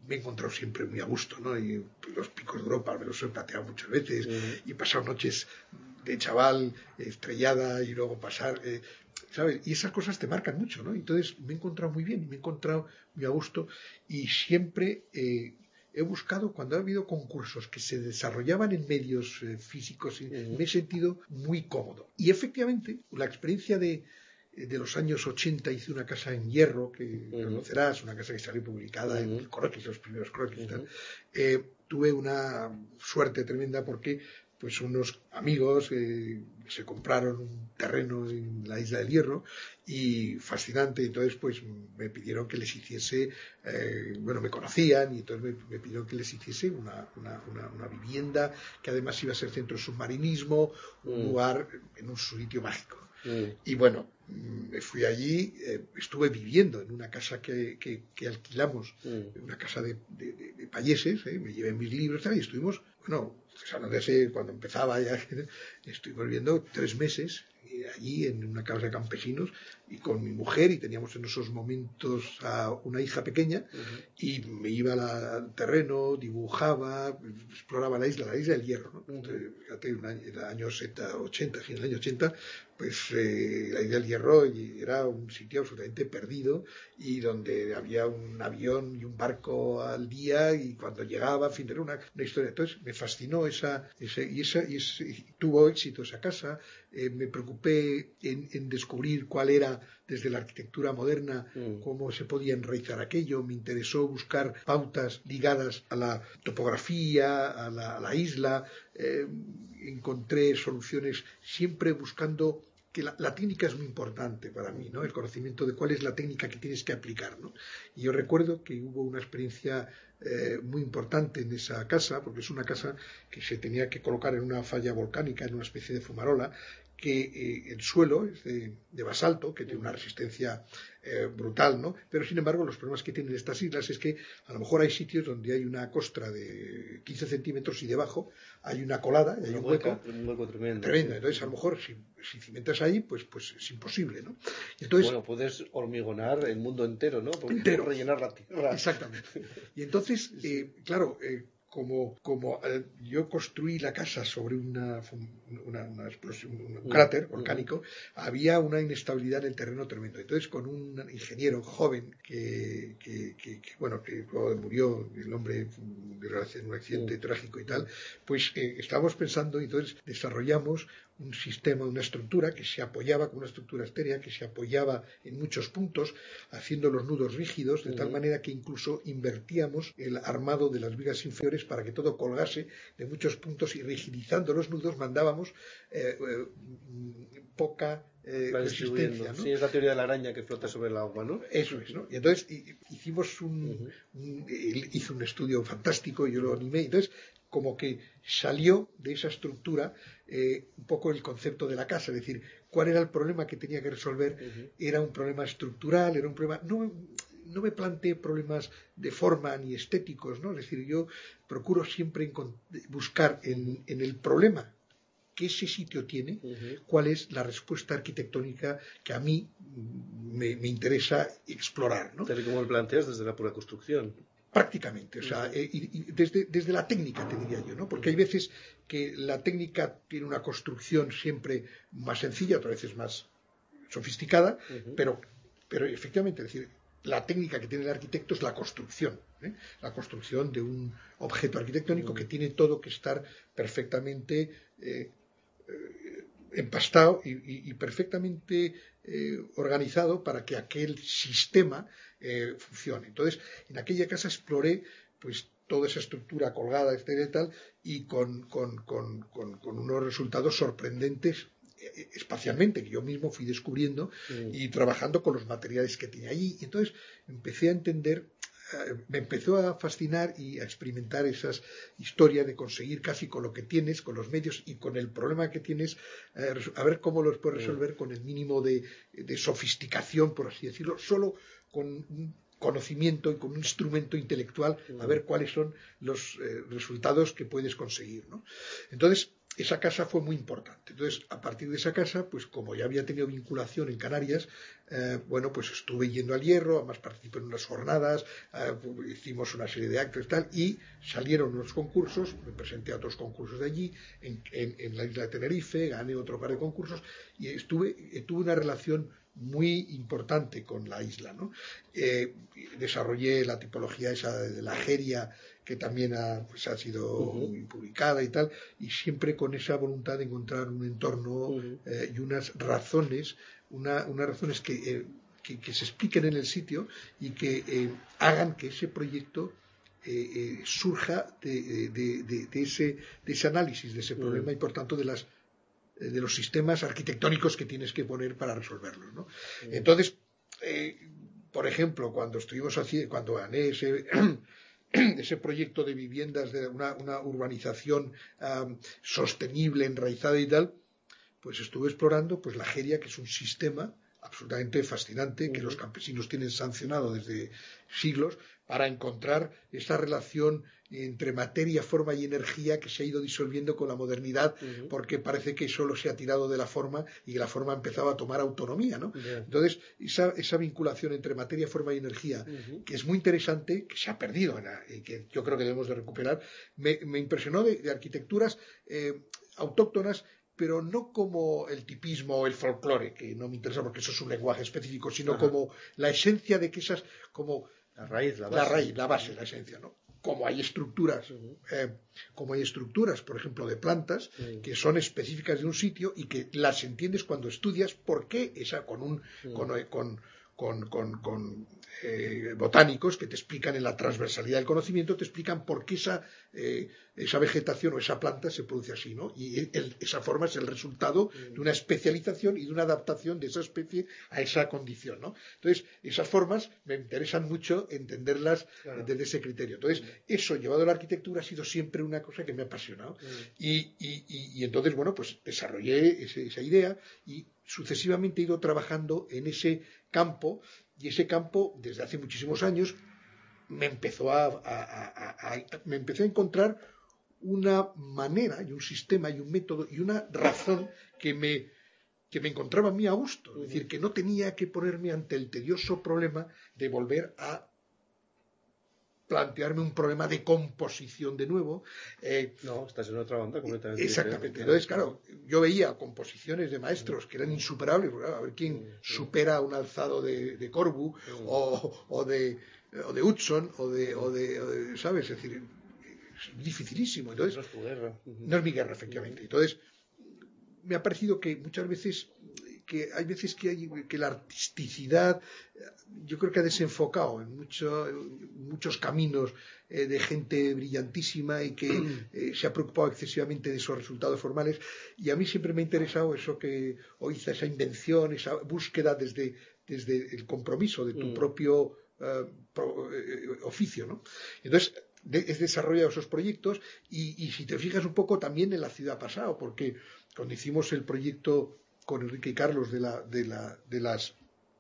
me he encontrado siempre muy a gusto, ¿no? Y los picos de Europa me los he pateado muchas veces uh-huh. y he pasado noches de chaval estrellada y luego pasar, eh, ¿sabes? Y esas cosas te marcan mucho, ¿no? Entonces me he encontrado muy bien, me he encontrado muy a gusto y siempre eh, he buscado, cuando ha habido concursos que se desarrollaban en medios eh, físicos, uh-huh. me he sentido muy cómodo. Y efectivamente, la experiencia de de los años ochenta hice una casa en hierro, que uh-huh. conocerás, una casa que salió publicada uh-huh. en el croquis, los primeros croquis. Uh-huh. Eh, tuve una suerte tremenda porque pues unos amigos eh, se compraron un terreno en la Isla del Hierro y fascinante, entonces pues me pidieron que les hiciese, eh, bueno, me conocían y entonces me, me pidieron que les hiciese una, una, una, una vivienda que además iba a ser centro de submarinismo, un uh-huh. lugar en un sitio mágico. Mm. Y bueno, me fui allí, eh, estuve viviendo en una casa que, que, que alquilamos, mm. una casa de, de, de, de payeses, eh, me llevé mis libros y estuvimos, bueno, o sea, no sé, cuando empezaba ya, estuvimos viviendo tres meses allí en una casa de campesinos y con mi mujer, y teníamos en esos momentos a una hija pequeña uh-huh. y me iba al terreno, dibujaba, exploraba la isla, la isla del Hierro, ¿no? Uh-huh. Entonces, fíjate, en el año setenta, ochenta, fin del año ochenta, pues eh, la isla del Hierro era un sitio absolutamente perdido y donde había un avión y un barco al día y cuando llegaba, en fin, era una, una historia. Entonces me fascinó esa, ese, y, esa y, ese, y tuvo éxito esa casa. Eh, me preocupé en, en descubrir cuál era desde la arquitectura moderna, mm. cómo se podía enraizar aquello. Me interesó buscar pautas ligadas a la topografía, a la, a la isla. Eh, encontré soluciones siempre buscando que la, la técnica es muy importante para mí, ¿no? El conocimiento de cuál es la técnica que tienes que aplicar, ¿no? Y yo recuerdo que hubo una experiencia eh, muy importante en esa casa, porque es una casa que se tenía que colocar en una falla volcánica, en una especie de fumarola, que eh, el suelo es de, de basalto, que tiene una resistencia eh, brutal, ¿no? Pero sin embargo los problemas que tienen estas islas es que a lo mejor hay sitios donde hay una costra de quince centímetros y debajo hay una colada, y hay un hueco, un hueco tremendo. tremendo. Entonces a lo mejor si, si cimentas ahí, pues, pues es imposible, ¿no? Entonces, bueno, puedes hormigonar el mundo entero, ¿no? Porque entero. Rellenar la tierra. Exactamente. Y entonces, eh, claro, eh, como, como eh, yo construí la casa sobre una, una, una explosión, un uh, cráter volcánico, uh-huh. había una inestabilidad en el terreno tremendo. Entonces, con un ingeniero joven que, que, que, que bueno, que murió el hombre en un accidente uh-huh. trágico y tal, pues eh, estábamos pensando y entonces desarrollamos un sistema, una estructura que se apoyaba con una estructura estérea, que se apoyaba en muchos puntos, haciendo los nudos rígidos, de uh-huh. tal manera que incluso invertíamos el armado de las vigas inferiores para que todo colgase de muchos puntos y rigidizando los nudos mandábamos eh, eh, poca eh, resistencia, ¿no? Sí, es la teoría de la araña que flota sobre el agua, ¿no? Eso es, ¿no? Y entonces hicimos un, uh-huh. un él hizo un estudio fantástico, yo lo animé, entonces como que salió de esa estructura eh, un poco el concepto de la casa, es decir, cuál era el problema que tenía que resolver, uh-huh. era un problema estructural, era un problema, no, no me planteé problemas de forma ni estéticos, ¿no? Es decir, yo procuro siempre buscar en, en el problema que ese sitio tiene, uh-huh. cuál es la respuesta arquitectónica que a mí me, me interesa explorar, ¿no? Tal y como lo planteas desde la pura construcción. Prácticamente, o sea, uh-huh. eh, y, y desde, desde la técnica te diría yo, ¿no? Porque uh-huh. hay veces que la técnica tiene una construcción siempre más sencilla, otras veces más sofisticada, uh-huh. pero, pero efectivamente, es decir, la técnica que tiene el arquitecto es la construcción, ¿eh? La construcción de un objeto arquitectónico uh-huh. que tiene todo que estar perfectamente eh, eh, empastado y, y, y perfectamente eh, organizado para que aquel sistema Eh, funcione. Entonces, en aquella casa exploré pues toda esa estructura colgada, etcétera y tal, y con, con, con, con, con unos resultados sorprendentes eh, espacialmente, que yo mismo fui descubriendo mm. y trabajando con los materiales que tenía allí. Y entonces empecé a entender, eh, me empezó a fascinar y a experimentar esas historias de conseguir casi con lo que tienes, con los medios y con el problema que tienes, eh, a ver cómo los puedes resolver mm. con el mínimo de, de sofisticación, por así decirlo, solo con un conocimiento y con un instrumento intelectual a ver cuáles son los eh, resultados que puedes conseguir, ¿no? Entonces, esa casa fue muy importante. Entonces, a partir de esa casa, pues como ya había tenido vinculación en Canarias, eh, bueno, pues estuve yendo al Hierro, además participé en unas jornadas, eh, hicimos una serie de actos y tal, y salieron unos concursos, me presenté a otros concursos de allí, en, en, en la isla de Tenerife, gané otro par de concursos, y estuve, tuve una relación muy importante con la isla, ¿no? Eh, desarrollé la tipología esa de la jeria, que también ha, pues, ha sido uh-huh. publicada y tal, y siempre con esa voluntad de encontrar un entorno uh-huh. eh, y unas razones, una, unas razones que, eh, que, que se expliquen en el sitio y que eh, hagan que ese proyecto eh, eh, surja de, de, de, de, ese, de ese análisis de ese problema uh-huh. y por tanto de las de los sistemas arquitectónicos que tienes que poner para resolverlos, ¿no? Uh-huh. Entonces, eh, por ejemplo, cuando estuvimos haciendo, cuando gané ese ese proyecto de viviendas de una, una urbanización um, sostenible, enraizada y tal, pues estuve explorando pues la jeria, que es un sistema absolutamente fascinante uh-huh. que los campesinos tienen sancionado desde siglos para encontrar esa relación entre materia, forma y energía que se ha ido disolviendo con la modernidad, uh-huh. porque parece que solo se ha tirado de la forma y que la forma ha empezado a tomar autonomía, ¿no? Yeah. Entonces, esa, esa vinculación entre materia, forma y energía, uh-huh. que es muy interesante, que se ha perdido y que yo creo que debemos de recuperar, me, me impresionó de, de arquitecturas eh, autóctonas, pero no como el tipismo o el folclore, que no me interesa porque eso es un lenguaje específico, sino Ajá. como la esencia de que esas, como la raíz, la base, la, raíz, la, base, la esencia, ¿no? Como hay estructuras, uh-huh. eh, como hay estructuras, por ejemplo, de plantas uh-huh. que son específicas de un sitio y que las entiendes cuando estudias por qué esa con un uh-huh. con, con con, con, con eh, botánicos que te explican en la transversalidad del conocimiento, te explican por qué esa, eh, esa vegetación o esa planta se produce así, ¿no? Y el, esa forma es el resultado de una especialización y de una adaptación de esa especie a esa condición, ¿no? Entonces, esas formas me interesan mucho entenderlas claro. desde ese criterio. Entonces, eso llevado a la arquitectura ha sido siempre una cosa que me ha apasionado. Y, y, y, y entonces, bueno, pues desarrollé ese, esa idea y sucesivamente he ido trabajando en ese campo, y ese campo desde hace muchísimos años me empezó a, a, a, a, me empecé a encontrar una manera y un sistema y un método y una razón que me, que me encontraba a mí a gusto, es decir, que no tenía que ponerme ante el tedioso problema de volver a plantearme un problema de composición de nuevo. Eh, no, estás en otra banda completamente exactamente. diferente. Entonces, claro, yo veía composiciones de maestros que eran insuperables, porque, a ver quién supera un alzado de, de Corbu o, o, de, o de Hudson o de, o, de, o de, ¿sabes? Es decir, es dificilísimo. Entonces, no es tu guerra. No es mi guerra, efectivamente. Entonces, me ha parecido que muchas veces que hay veces que, hay, que la artisticidad yo creo que ha desenfocado en, mucho, en muchos caminos eh, de gente brillantísima y que eh, se ha preocupado excesivamente de esos resultados formales, y a mí siempre me ha interesado eso que Oiza, esa invención, esa búsqueda desde, desde el compromiso de tu mm. propio uh, pro, eh, oficio, ¿no? Entonces de, he desarrollado esos proyectos y, y si te fijas un poco también en la ciudad pasado, porque cuando hicimos el proyecto con Enrique y Carlos de, la, de, la, de las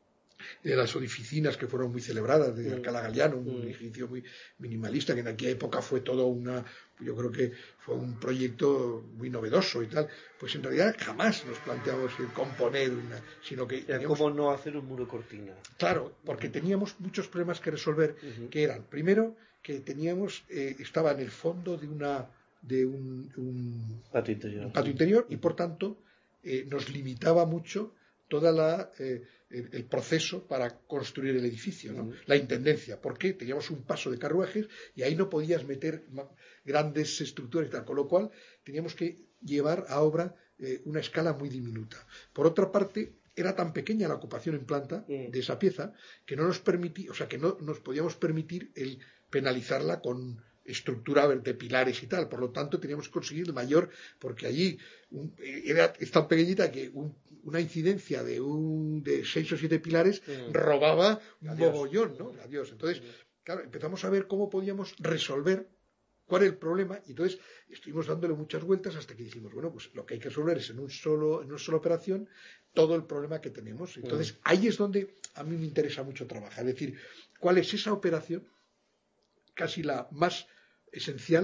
de las oficinas que fueron muy celebradas de Alcalá Galiano, un edificio muy minimalista que en aquella época fue todo una, yo creo que fue un proyecto muy novedoso y tal, pues en realidad jamás nos planteamos el componer una, sino que teníamos, ¿cómo no hacer un muro cortina? Claro, porque teníamos muchos problemas que resolver, uh-huh. que eran, primero, que teníamos, eh, estaba en el fondo de una de un, un patio interior, un patio interior y por tanto eh, nos limitaba mucho toda la eh, el, el proceso para construir el edificio, ¿no? Uh-huh. La intendencia, porque teníamos un paso de carruajes y ahí no podías meter grandes estructuras y tal, con lo cual teníamos que llevar a obra eh, una escala muy diminuta. Por otra parte, era tan pequeña la ocupación en planta uh-huh. de esa pieza que no nos permitía, o sea, que no nos podíamos permitir el penalizarla con estructura de pilares y tal, por lo tanto teníamos que conseguir el mayor, porque allí un, era, es tan pequeñita que un, una incidencia de un de seis o siete pilares mm. robaba un Adiós. mogollón, ¿no? Adiós. Entonces, claro, empezamos a ver cómo podíamos resolver cuál es el problema, y entonces estuvimos dándole muchas vueltas hasta que dijimos, bueno, pues lo que hay que resolver es en un solo, en una sola operación todo el problema que tenemos. Entonces, mm. ahí es donde a mí me interesa mucho trabajar, es decir, cuál es esa operación, casi la más esencial,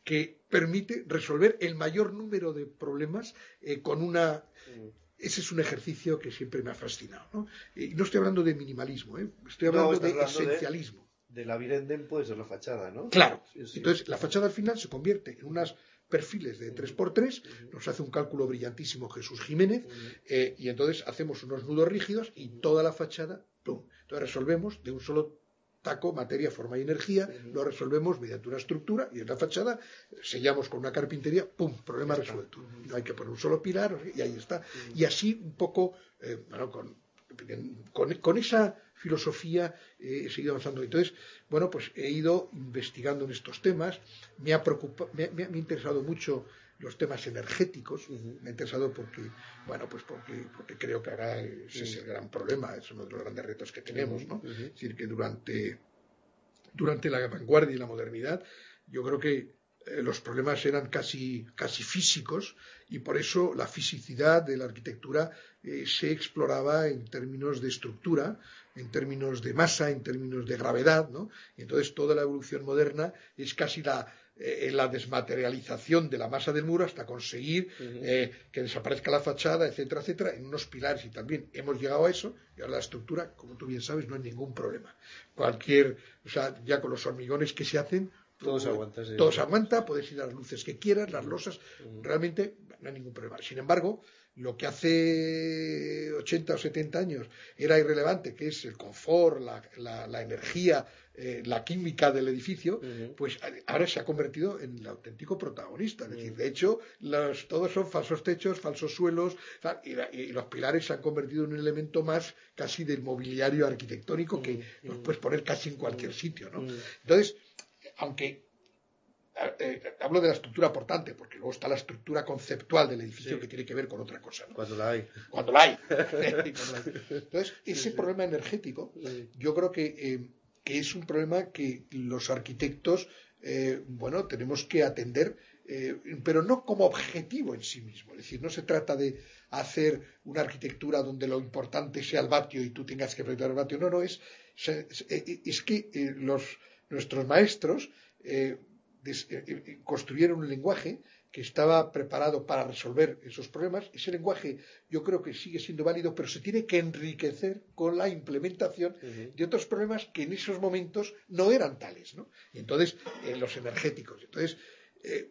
que permite resolver el mayor número de problemas eh, con una... Ese es un ejercicio que siempre me ha fascinado, ¿no? Y no estoy hablando de minimalismo, ¿eh? Estoy hablando no, de hablando esencialismo. De, de la Virenden puede ser la fachada, ¿no? Claro. Sí, sí. Entonces, la fachada al final se convierte en unas perfiles de tres por tres, nos hace un cálculo brillantísimo Jesús Jiménez, eh, y entonces hacemos unos nudos rígidos y toda la fachada, ¡pum! Entonces resolvemos de un solo taco, materia, forma y energía, uh-huh. lo resolvemos mediante una estructura y en la fachada sellamos con una carpintería, ¡pum! Problema resuelto. Uh-huh. No hay que poner un solo pilar y ahí está. Uh-huh. Y así un poco, eh, bueno, con, con, con esa filosofía eh, he seguido avanzando. Entonces, bueno, pues he ido investigando en estos temas, me ha, preocupado, me, me, me ha interesado mucho los temas energéticos, uh-huh. me ha interesado porque, bueno, pues porque, porque creo que ahora ese uh-huh. es el gran problema, es uno de los grandes retos que tenemos, ¿no? Uh-huh. Es decir, que durante, durante la vanguardia y la modernidad, yo creo que eh, los problemas eran casi, casi físicos y por eso la fisicidad de la arquitectura eh, se exploraba en términos de estructura, en términos de masa, en términos de gravedad, ¿no? Y entonces toda la evolución moderna es casi la Eh, la desmaterialización de la masa del muro hasta conseguir eh, que desaparezca la fachada, etcétera, etcétera, en unos pilares, y también hemos llegado a eso, y ahora la estructura, como tú bien sabes, no hay ningún problema. Cualquier, o sea, ya con los hormigones que se hacen, todo se aguanta, sí, todo se aguanta, puedes ir a las luces que quieras, las losas, uh-huh. realmente no hay ningún problema. Sin embargo, lo que hace ochenta o setenta años era irrelevante, que es el confort, la, la, la energía, eh, la química del edificio, uh-huh. pues ahora se ha convertido en el auténtico protagonista. Es decir, uh-huh. de hecho, los, todos son falsos techos, falsos suelos, y, y los pilares se han convertido en un elemento más casi del mobiliario arquitectónico uh-huh. que los puedes poner casi en cualquier uh-huh. sitio, ¿no? Uh-huh. Entonces, aunque Eh, hablo de la estructura portante, porque luego está la estructura conceptual del edificio sí. que tiene que ver con otra cosa, ¿no? Cuando la hay. Cuando la hay. Entonces, ese sí, sí. problema energético, sí. yo creo que, eh, que es un problema que los arquitectos, eh, bueno, tenemos que atender, eh, pero no como objetivo en sí mismo. Es decir, no se trata de hacer una arquitectura donde lo importante sea el vatio y tú tengas que proyectar el vatio. No, no, es, es, es que eh, los, nuestros maestros eh, construyeron un lenguaje que estaba preparado para resolver esos problemas. Ese lenguaje yo creo que sigue siendo válido, pero se tiene que enriquecer con la implementación uh-huh. de otros problemas que en esos momentos no eran tales, ¿no? Y entonces, eh, los energéticos. Entonces, eh,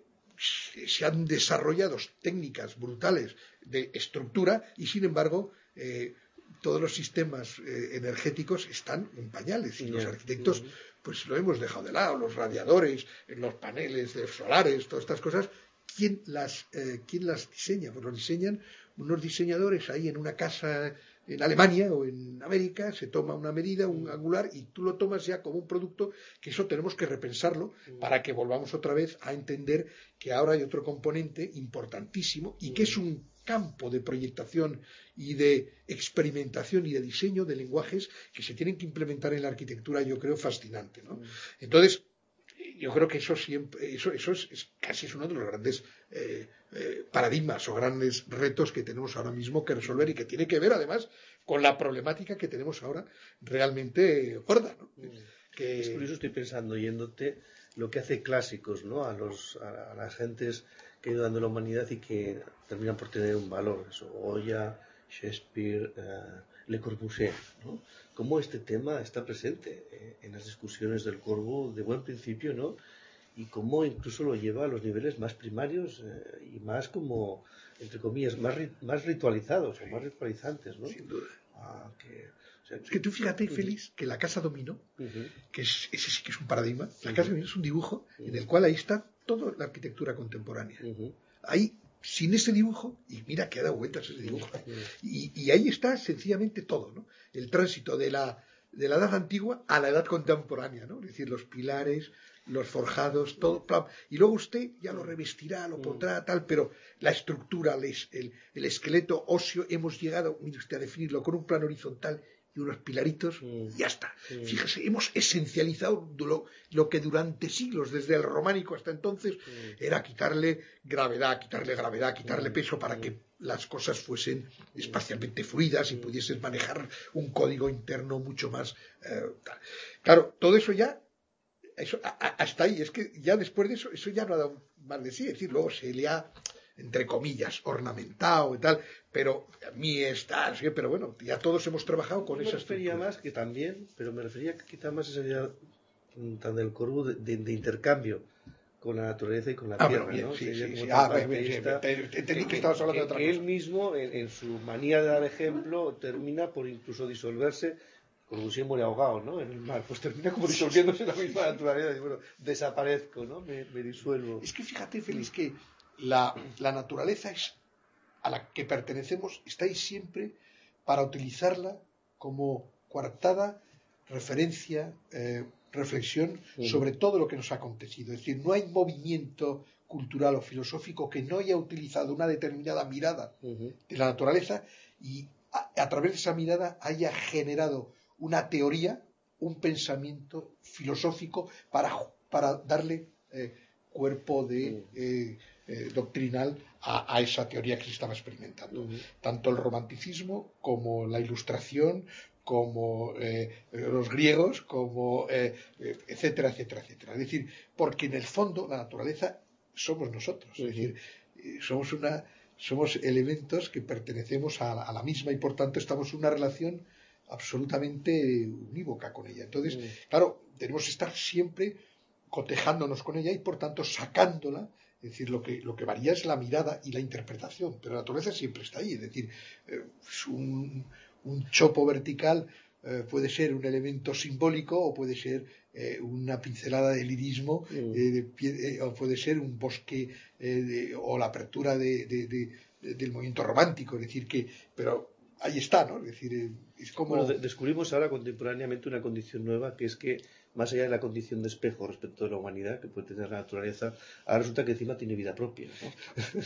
se han desarrollado técnicas brutales de estructura y, sin embargo, eh, todos los sistemas eh, energéticos están en pañales y yeah. los arquitectos uh-huh. pues lo hemos dejado de lado, los radiadores, los paneles solares, todas estas cosas. ¿Quién las, eh, ¿quién las diseña? Pues los diseñan unos diseñadores ahí en una casa en Alemania o en América, se toma una medida, un angular, y tú lo tomas ya como un producto, que eso tenemos que repensarlo para que volvamos otra vez a entender que ahora hay otro componente importantísimo y que es un campo de proyectación y de experimentación y de diseño de lenguajes que se tienen que implementar en la arquitectura, yo creo, fascinante, ¿no? Entonces, yo creo que eso siempre, eso, eso es, es casi es uno de los grandes eh, eh, paradigmas o grandes retos que tenemos ahora mismo que resolver y que tiene que ver además con la problemática que tenemos ahora realmente gorda, ¿no? Que... Es curioso, estoy pensando, yéndote, lo que hace clásicos, ¿no? A los a, a las gentes que ha ido dando la humanidad y que terminan por tener un valor, eso, Goya, Shakespeare, uh, Le Corbusier, ¿no? Cómo este tema está presente eh, en las discusiones del Corbu de buen principio, ¿no? Y cómo incluso lo lleva a los niveles más primarios eh, y más como, entre comillas, más, ri más ritualizados o más ritualizantes, ¿no? Sin duda. Ah, que, o sea, es que tú fíjate, uh-huh. Félix, que la Casa Dominó, uh-huh. que es, ese sí que es un paradigma, la uh-huh. Casa Dominó es un dibujo uh-huh. en el cual ahí está toda la arquitectura contemporánea. Uh-huh. Ahí, sin ese dibujo, y mira que ha dado vueltas ese dibujo, uh-huh. y, y ahí está sencillamente todo, ¿no? El tránsito de la, de la edad antigua a la edad contemporánea, ¿no? Es decir, los pilares, los forjados, todo, plan. Y luego usted ya lo revestirá, lo pondrá, tal, pero la estructura, el, el, el esqueleto óseo, hemos llegado, mire usted, a definirlo con un plano horizontal y unos pilaritos, y ya está. Mm. Fíjese, hemos esencializado lo, lo que durante siglos, desde el románico hasta entonces, mm. era quitarle gravedad, quitarle gravedad, quitarle mm. peso para mm. que las cosas fuesen espacialmente fluidas y pudieses manejar un código interno mucho más... Eh, tal. Claro, todo eso ya eso, a, a, hasta ahí, es que ya después de eso, eso ya no ha dado más de sí, es decir, luego se le ha, entre comillas, ornamentado y tal, pero a mí está, sí, pero bueno, ya todos hemos trabajado con Yo esa me refería estructura. más, que también, pero me refería quizá más a esa idea tan del corvo de, de, de intercambio con la naturaleza y con la Ah, bueno, tierra, bien, ¿no? sí, Sería sí, como sí. tan Ah, bien, bien, sí, panteísta te- te- entendí que, que que, estabas hablando de que, otra que él cosa. mismo, en, en, su manía de dar ejemplo, termina por incluso disolverse, como si muere ahogado, ¿no? En el mar, pues termina como disolviéndose la misma naturaleza y bueno, desaparezco, ¿no? Me, me disuelvo. Es que fíjate, Félix, que la, la naturaleza es a la que pertenecemos está ahí siempre para utilizarla como coartada, referencia, eh, reflexión Uh-huh. sobre todo lo que nos ha acontecido. Es decir, no hay movimiento cultural o filosófico que no haya utilizado una determinada mirada Uh-huh. de la naturaleza y a, a través de esa mirada haya generado una teoría, un pensamiento filosófico para, para darle eh, cuerpo de eh, eh, doctrinal a, a, esa teoría que se estaba experimentando. Uh-huh. Tanto el romanticismo como la ilustración, como eh, los griegos, como eh, etcétera, etcétera, etcétera. Es decir, porque en el fondo la naturaleza somos nosotros. Uh-huh. Es decir, somos una somos elementos que pertenecemos a la, a la misma y por tanto estamos en una relación absolutamente unívoca con ella. Entonces, uh-huh. claro, tenemos que estar siempre cotejándonos con ella y por tanto sacándola. Es decir, lo que, lo que varía es la mirada y la interpretación, pero la naturaleza siempre está ahí. Es decir, eh, un, un chopo vertical eh, puede ser un elemento simbólico o puede ser eh, una pincelada de lirismo mm. eh, de pie, eh, o puede ser un bosque eh, de, o la apertura de, de, de, de, del movimiento romántico. Es decir, que, pero ahí está, ¿no? Es decir, eh, es como... Bueno, de- descubrimos ahora contemporáneamente una condición nueva, que es que más allá de la condición de espejo respecto de la humanidad que puede tener la naturaleza, ahora resulta que encima tiene vida propia, ¿no?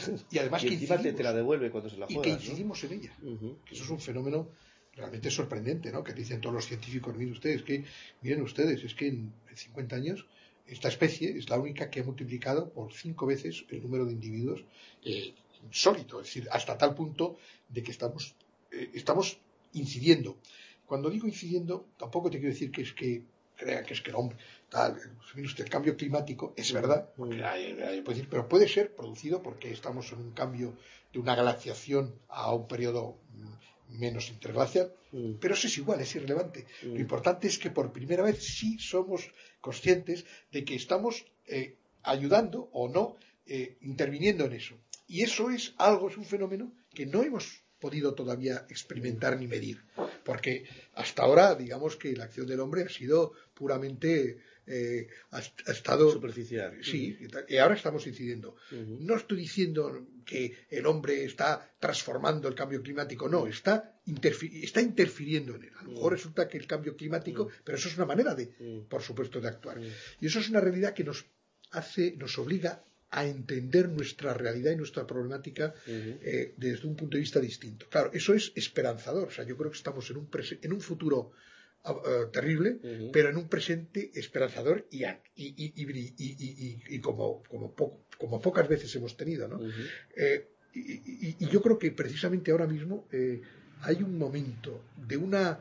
Y además y que encima te, incidimos, te la devuelve cuando se la y juegas, que incidimos ¿no? en ella. Uh-huh. Que eso es un fenómeno realmente sorprendente, ¿no? Que dicen todos los científicos, miren ustedes, que miren ustedes, es que en cincuenta años esta especie es la única que ha multiplicado por cinco veces el número de individuos eh, insólito, es decir, hasta tal punto de que estamos, eh, estamos incidiendo. Cuando digo incidiendo, tampoco te quiero decir que es que crea que es que el hombre, tal, mire usted, el cambio climático es verdad, porque hay, hay, puede decir, pero puede ser producido porque estamos en un cambio de una glaciación a un periodo menos interglacial, mm. pero eso es igual, es irrelevante. Mm. Lo importante es que por primera vez sí somos conscientes de que estamos eh, ayudando o no eh, interviniendo en eso. Y eso es algo, es un fenómeno que no hemos podido todavía experimentar ni medir, porque hasta ahora digamos que la acción del hombre ha sido puramente eh, ha, ha estado superficial. Sí, uh-huh. y ahora estamos incidiendo. Uh-huh. No estoy diciendo que el hombre está transformando el cambio climático, no, uh-huh. está, interfi- está interfiriendo en él. A lo mejor uh-huh. resulta que el cambio climático, uh-huh. pero eso es una manera de, uh-huh. por supuesto, de actuar. Uh-huh. Y eso es una realidad que nos hace, nos obliga a entender nuestra realidad y nuestra problemática uh-huh. eh, desde un punto de vista distinto. Claro, eso es esperanzador. O sea, yo creo que estamos en un, prese- en un futuro Uh, terrible, uh-huh. pero en un presente esperanzador y, y, y, y, y, y como, como, po- como pocas veces hemos tenido, ¿no? Uh-huh. Eh, y, y yo creo que precisamente ahora mismo eh, hay un momento de una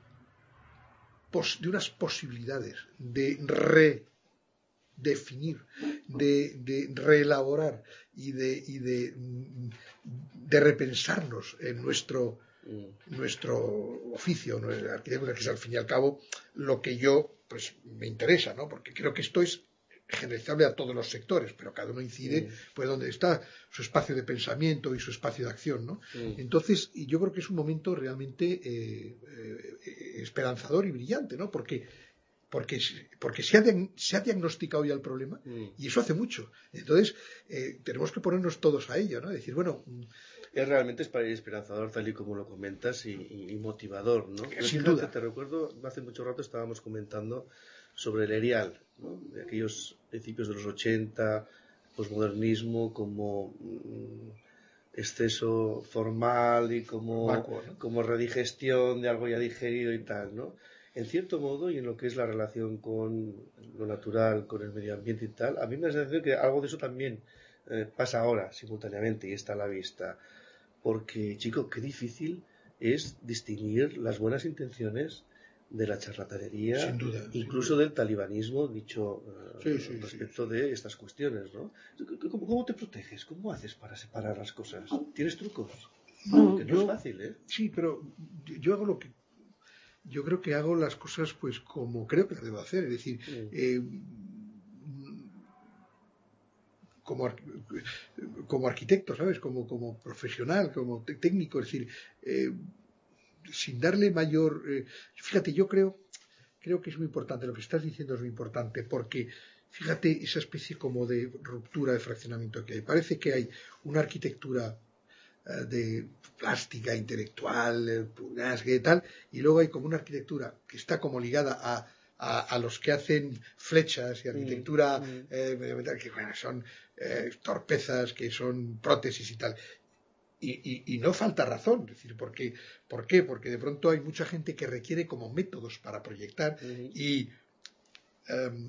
pos, de unas posibilidades de redefinir, de, de reelaborar y de, y de, de repensarnos en nuestro nuestro oficio, ¿no? El arquitecto, que es al fin y al cabo lo que yo pues me interesa, ¿no? Porque creo que esto es generalizable a todos los sectores, pero cada uno incide mm. pues donde está su espacio de pensamiento y su espacio de acción, ¿no? Mm. Entonces, yo creo que es un momento realmente eh, eh, esperanzador y brillante, ¿no? Porque porque, porque se, ha, se ha diagnosticado ya el problema mm. y eso hace mucho. Entonces, eh, tenemos que ponernos todos a ello, ¿no? Decir, bueno... Es realmente esperanzador, tal y como lo comentas, y, y, y motivador, ¿no? Sin fíjate, duda. Te recuerdo, hace mucho rato estábamos comentando sobre el Erial, ¿no? De aquellos principios de los ochenta, posmodernismo como mmm, exceso formal y como, Vacuo, ¿no? como redigestión de algo ya digerido y tal, ¿no? En cierto modo, y en lo que es la relación con lo natural, con el medio ambiente y tal, a mí me da la sensación que algo de eso también eh, pasa ahora, simultáneamente, y está a la vista. Porque, chico, qué difícil es distinguir las buenas intenciones de la charlatanería, sin duda, incluso sin duda. del talibanismo, dicho uh, sí, sí, respecto sí, sí. de estas cuestiones, ¿no? ¿Cómo, ¿Cómo te proteges? ¿Cómo haces para separar las cosas? ¿Tienes trucos? No, Porque no yo, es fácil, ¿eh? Sí, pero yo hago lo que yo creo que hago las cosas pues como creo que las debo hacer, es decir, mm. eh, como, como arquitecto, ¿sabes? Como, como profesional, como técnico, es decir, eh, sin darle mayor... Eh, fíjate, yo creo, creo que es muy importante, lo que estás diciendo es muy importante, porque fíjate esa especie como de ruptura de fraccionamiento que hay. Parece que hay una arquitectura eh, de plástica, intelectual, eh, y tal, y luego hay como una arquitectura que está como ligada a A, a los que hacen flechas y arquitectura mm. eh, que bueno, son eh, torpezas, que son prótesis y tal. Y, y, y no falta razón, es decir, porque, ¿por qué? Porque de pronto hay mucha gente que requiere como métodos para proyectar mm. y um,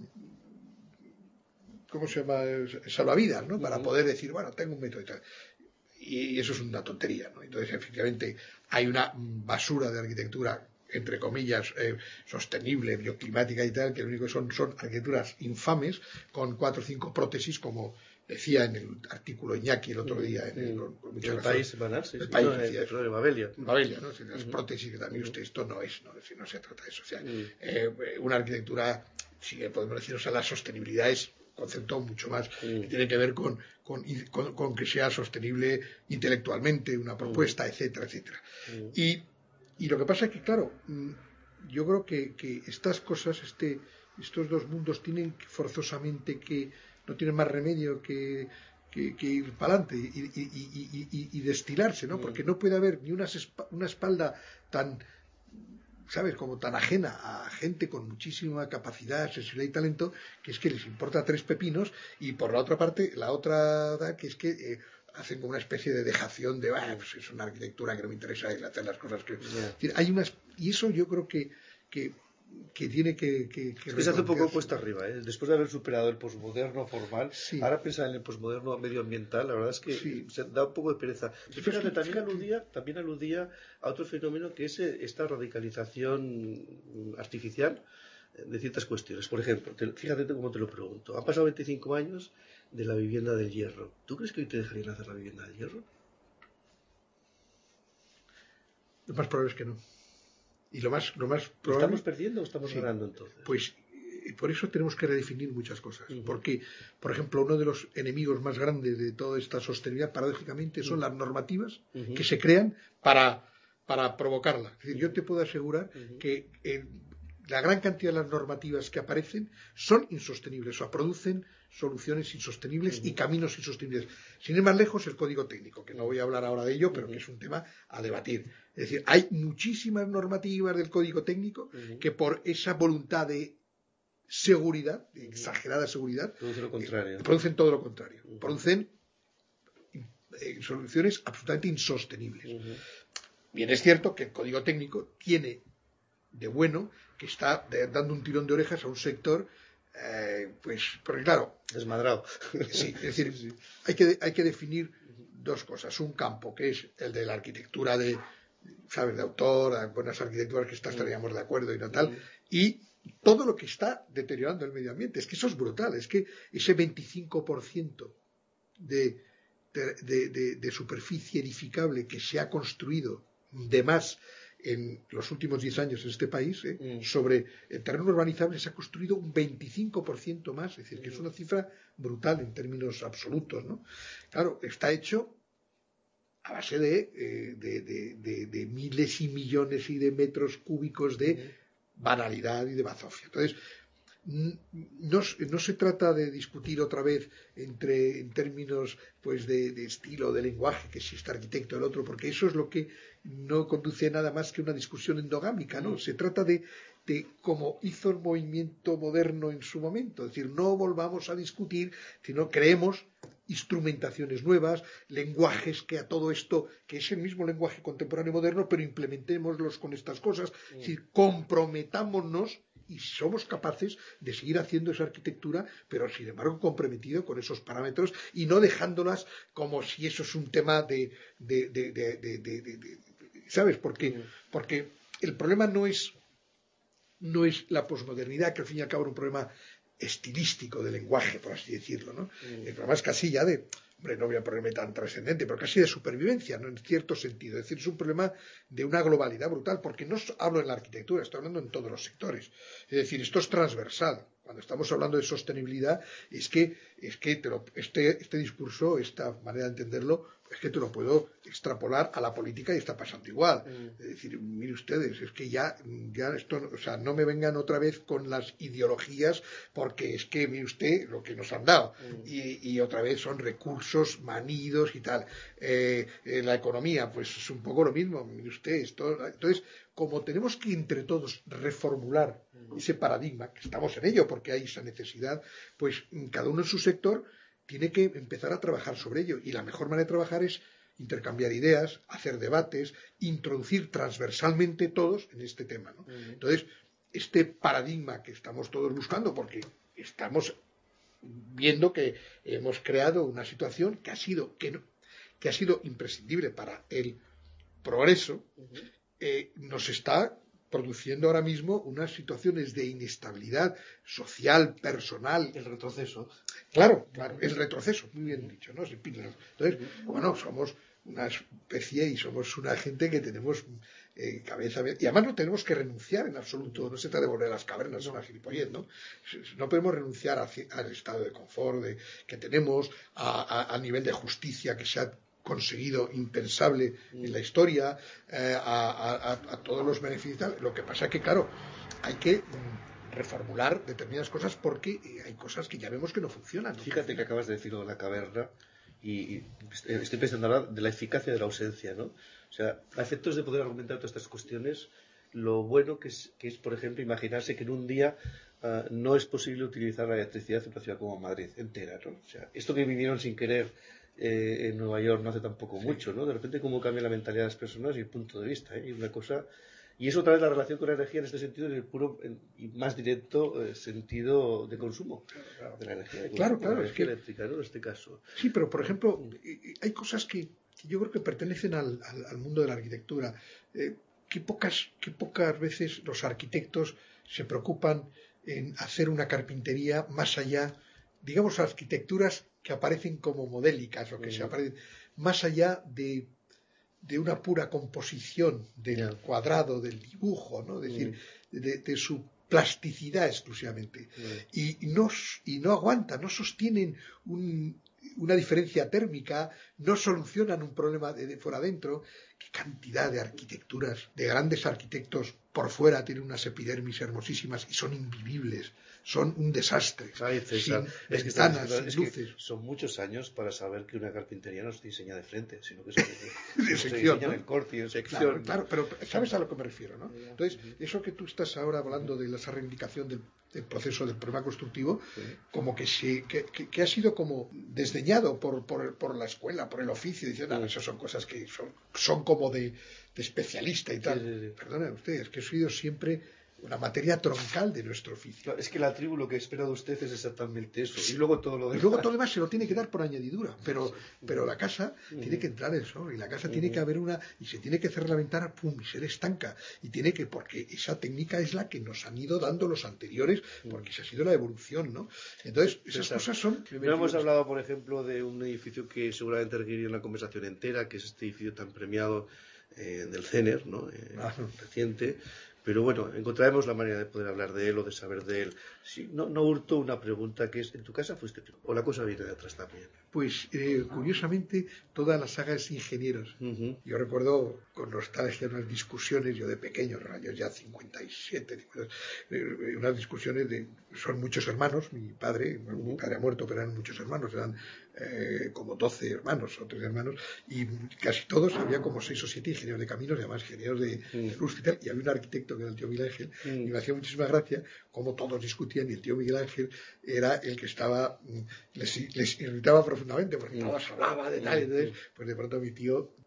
¿cómo se llama? Salvavidas, ¿no? Mm. Para poder decir, bueno, tengo un método y tal. Y eso es una tontería, ¿no? Entonces, efectivamente, hay una basura de arquitectura entre comillas, eh, sostenible, bioclimática y tal, que lo único que son son arquitecturas infames con cuatro o cinco prótesis, como decía en el artículo Iñaki el otro día, en el, con, con mucha el razón. país semanal, sí, el sí, país, no, decía, el, el Babelia. Babelia, ¿no? Las uh-huh. prótesis que también uh-huh. usted, esto no es, no, es decir, no se trata de eso. O sea, uh-huh. eh, una arquitectura, si podemos decir, o sea, la sostenibilidad es concepto mucho más uh-huh. que tiene que ver con, con, con, con que sea sostenible intelectualmente, una propuesta, uh-huh. etcétera, etcétera. Uh-huh. Y, y lo que pasa es que, claro, yo creo que, que estas cosas, este, estos dos mundos tienen forzosamente que, no tienen más remedio que, que, que ir para adelante y, y, y, y, y destilarse, ¿no? Porque no puede haber ni una, una espalda tan, ¿sabes?, como tan ajena a gente con muchísima capacidad, sensibilidad y talento, que es que les importa tres pepinos, y por la otra parte, la otra, que es que eh, hacen como una especie de dejación de, ah, pues es una arquitectura que no me interesa y hacer las cosas que... Yeah. Es decir, hay unas, y eso yo creo que, que, que tiene que... que, que es que se hace un poco cuesta arriba, ¿eh? Después de haber superado el posmoderno formal, sí. ahora pensar en el posmoderno medioambiental, la verdad es que sí. se da un poco de pereza. Sí, fíjate, también aludía, también aludía a otro fenómeno que es esta radicalización artificial de ciertas cuestiones. Por ejemplo, te, fíjate cómo te lo pregunto. Han pasado veinticinco años de la vivienda del hierro. ¿Tú crees que hoy te dejarían hacer la vivienda del hierro? Lo más probable es que no. Y lo más, lo más probable... ¿Estamos perdiendo o estamos sí, ganando entonces? Pues por eso tenemos que redefinir muchas cosas. Uh-huh. Porque, por ejemplo, uno de los enemigos más grandes de toda esta sostenibilidad, paradójicamente, son uh-huh. las normativas uh-huh. que se crean para, para provocarla. Es decir, uh-huh. yo te puedo asegurar uh-huh. que eh, la gran cantidad de las normativas que aparecen son insostenibles, o sea, producen soluciones insostenibles uh-huh. y caminos insostenibles. Sin ir más lejos, el código técnico, que no voy a hablar ahora de ello, pero uh-huh. que es un tema a debatir. Es decir, hay muchísimas normativas del código técnico uh-huh. que por esa voluntad de seguridad, de exagerada seguridad, producen lo contrario. Eh, producen todo lo contrario. Uh-huh. Producen eh, soluciones absolutamente insostenibles. Uh-huh. Bien, es cierto que el código técnico tiene de bueno que está de, dando un tirón de orejas a un sector, eh, pues, porque claro... Desmadrado. Sí, es decir, sí, sí. Hay, que, hay que definir dos cosas. Un campo, que es el de la arquitectura de, ¿sabes?, de autor, buenas arquitecturas que estaríamos de acuerdo y no tal, uh-huh. y todo lo que está deteriorando el medio ambiente. Es que eso es brutal, es que ese veinticinco por ciento de, de, de, de, de superficie edificable que se ha construido de más en los últimos diez años en este país, ¿eh? mm. sobre el terreno urbanizable se ha construido un veinticinco por ciento más, es decir, que es una cifra brutal en términos absolutos, ¿no? Claro, está hecho a base de, eh, de, de, de, de miles y millones y de metros cúbicos de mm. banalidad y de bazofia. Entonces, no, no se trata de discutir otra vez entre en términos pues de, de estilo, de lenguaje, que si este arquitecto o el otro, porque eso es lo que no conduce a nada más que una discusión endogámica, ¿no? Mm. Se trata de, de como hizo el movimiento moderno en su momento, es decir, no volvamos a discutir, sino creemos instrumentaciones nuevas, lenguajes que a todo esto, que es el mismo lenguaje contemporáneo moderno, pero implementémoslos con estas cosas, mm. es decir, comprometámonos y somos capaces de seguir haciendo esa arquitectura, pero sin embargo comprometido con esos parámetros y no dejándolas como si eso es un tema de, de, de, de, de, de, de, de ¿sabes? Porque, porque el problema no es no es la posmodernidad, que al fin y al cabo era un problema estilístico de lenguaje, por así decirlo, ¿no? Mm. El problema es casi ya de, hombre, no voy a ponerme tan trascendente, pero casi de supervivencia, ¿no? En cierto sentido. Es decir, es un problema de una globalidad brutal, porque no hablo en la arquitectura, estoy hablando en todos los sectores. Es decir, esto es transversal. Cuando estamos hablando de sostenibilidad, es que, es que te lo, este, este discurso, esta manera de entenderlo, es que te lo puedo extrapolar a la política y está pasando igual. Mm. Es decir, mire ustedes, es que ya, ya esto, o sea, no me vengan otra vez con las ideologías, porque es que, mire usted, lo que nos han dado. Mm. Y, y otra vez son recursos manidos y tal. Eh, eh, la economía, pues es un poco lo mismo, mire usted, esto. Entonces, como tenemos que entre todos reformular ese paradigma, que estamos en ello porque hay esa necesidad, pues cada uno en su sector tiene que empezar a trabajar sobre ello. Y la mejor manera de trabajar es intercambiar ideas, hacer debates, introducir transversalmente todos en este tema, ¿no? Uh-huh. Entonces, este paradigma que estamos todos buscando, porque estamos viendo que hemos creado una situación que ha sido, que no, que ha sido imprescindible para el progreso, uh-huh. eh, nos está produciendo ahora mismo unas situaciones de inestabilidad social, personal. El retroceso. Claro, claro, el retroceso, muy bien dicho, ¿no? Entonces, bueno, somos una especie y somos una gente que tenemos eh, cabeza... Y además no tenemos que renunciar en absoluto, no se trata de volver a las cavernas, es una gilipollez, ¿no? No podemos renunciar a, al estado de confort de, que tenemos, a, a, a nivel de justicia que se ha conseguido impensable en la historia, eh, a, a, a todos los beneficios. Lo que pasa es que, claro, hay que mm, reformular determinadas cosas porque hay cosas que ya vemos que no funcionan. ¿no? Fíjate que acabas de decir lo de la caverna y, y estoy pensando ahora de la eficacia de la ausencia, ¿no? O sea, a efectos de poder argumentar todas estas cuestiones, lo bueno que es, que es por ejemplo, imaginarse que en un día uh, no es posible utilizar la electricidad en una ciudad como Madrid entera, ¿no? O sea, esto que vinieron sin querer Eh, en Nueva York no hace tampoco sí. mucho, ¿no? De repente cómo cambia la mentalidad de las personas y el punto de vista, ¿eh? Y una cosa, y es otra vez la relación con la energía en este sentido, en el puro en, y más directo eh, sentido de consumo claro, de la energía, de claro, consumo, claro, de la es que eléctrica, ¿no? En este caso. Sí, pero por ejemplo, hay cosas que, que yo creo que pertenecen al, al, al mundo de la arquitectura. Eh, que pocas, que pocas veces los arquitectos se preocupan en hacer una carpintería más allá, digamos, arquitecturas que aparecen como modélicas o que uh-huh. se aparecen más allá de, de una pura composición del yeah. cuadrado, del dibujo, ¿no? Es decir, uh-huh. de, de su plasticidad exclusivamente. Uh-huh. Y, y, no, y no aguantan, no sostienen un, una diferencia térmica, no solucionan un problema de, de fuera adentro. Qué cantidad de arquitecturas, de grandes arquitectos por fuera tienen unas epidermis hermosísimas y son invivibles. Son un desastre. Ay, César, sin es ventanas, que, sin es luces. Que son muchos años para saber que una carpintería no se diseña de frente, sino que se, de se sección, diseña ¿no? en corte y en sección. Claro, claro, pero sabes a lo que me refiero, ¿no? Entonces, eso que tú estás ahora hablando de esa reivindicación del, del proceso del problema constructivo, sí. como que, se, que, que, que ha sido como desdeñado por, por, por la escuela, por el oficio, diciendo, sí. ah, eso son cosas que son, son como de, de especialista y tal. Sí, sí, sí. Perdonen ustedes, que he sido siempre una materia troncal de nuestro oficio. Claro, es que la tribu lo que espera de usted es exactamente eso. Y luego todo lo demás. Y luego todo lo demás se lo tiene que dar por añadidura. Pero, pero la casa uh-huh. tiene que entrar el sol. Y la casa uh-huh. tiene que haber una. Y se tiene que cerrar la ventana, pum, y ser estanca. Y tiene que. Porque esa técnica es la que nos han ido dando los anteriores. Porque esa ha sido la evolución, ¿no? Entonces, esas César, cosas son. No hemos hablado, por ejemplo, de un edificio que seguramente requeriría una conversación entera, que es este edificio tan premiado eh, del CENER, ¿no? Eh, ah. Reciente. Pero bueno, encontraremos la manera de poder hablar de él o de saber de él. Sí, no, no hurto una pregunta que es, ¿en tu casa fuiste tú? ¿O la cosa viene de atrás también? Pues, eh, curiosamente, toda la saga es ingenieros. Uh-huh. Yo recuerdo con nostalgia unas discusiones, yo de pequeño, en años ya cincuenta y siete, cincuenta, eh, unas discusiones de, son muchos hermanos, mi padre, uh-huh. mi padre ha muerto, pero eran muchos hermanos, eran eh, como doce hermanos o tres hermanos, y casi todos, había como seis o siete ingenieros de caminos, y además ingenieros de, uh-huh. de luz y tal, y había un arquitecto que era el tío Miguel Ángel, uh-huh. y me hacía muchísima gracia como todos discutían, y el tío Miguel Ángel era el que estaba, les, les irritaba profundamente, porque uh-huh. todos hablaba de tal, y entonces, pues de pronto mi tío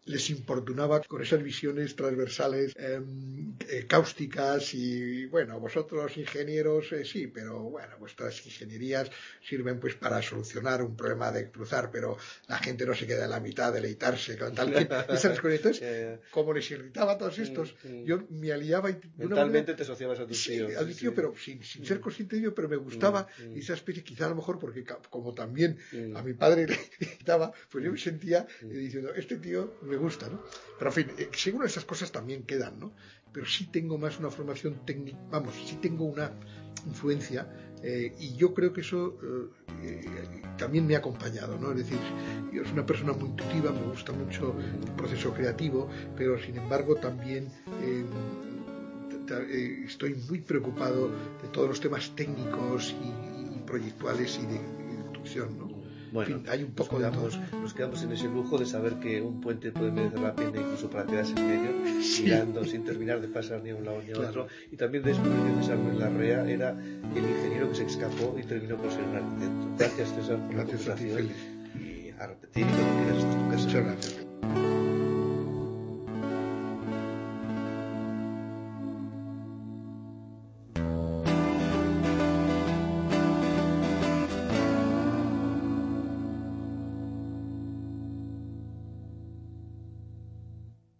les importunaba con esas visiones transversales eh, eh, cáusticas y, bueno, vosotros ingenieros eh, sí, pero bueno, vuestras ingenierías sirven pues para solucionar un problema de cruzar, pero la gente no se queda en la mitad, deleitarse con tal que esas cosas. Entonces, yeah, yeah. como les irritaba a todos estos, mm, mm. yo me aliaba y de mentalmente una manera, te asociabas a tu tío. Sí, a mi tío, sí, pero sin, sin mm. ser consciente de ello, pero me gustaba mm. esa especie, quizá a lo mejor porque como también mm. a mi padre le irritaba, pues yo me sentía eh, diciendo, este tío me gusta, ¿no? Pero en fin, eh, seguro esas cosas también quedan, ¿no? Pero sí tengo más una formación técnica, vamos, sí tengo una influencia eh, y yo creo que eso eh, eh, también me ha acompañado, ¿no? Es decir, yo soy una persona muy intuitiva, me gusta mucho el proceso creativo, pero sin embargo también eh, eh, estoy muy preocupado de todos los temas técnicos y, y proyectuales y de, de instrucción, ¿no? Bueno, en fin, hay un poco nos quedamos, de todo. Nos quedamos en ese lujo de saber que un puente puede merecer la pena incluso para quedarse en medio, sí. mirando sin terminar de pasar ni a un lado ni a claro. otro. Y también descubrí que César Ruiz Larrea era el ingeniero que se escapó y terminó por ser un arquitecto. Gracias, César, por gracias la conversación. Y a repetir, y cuando quieras, hasta tu casa. Muchas gracias.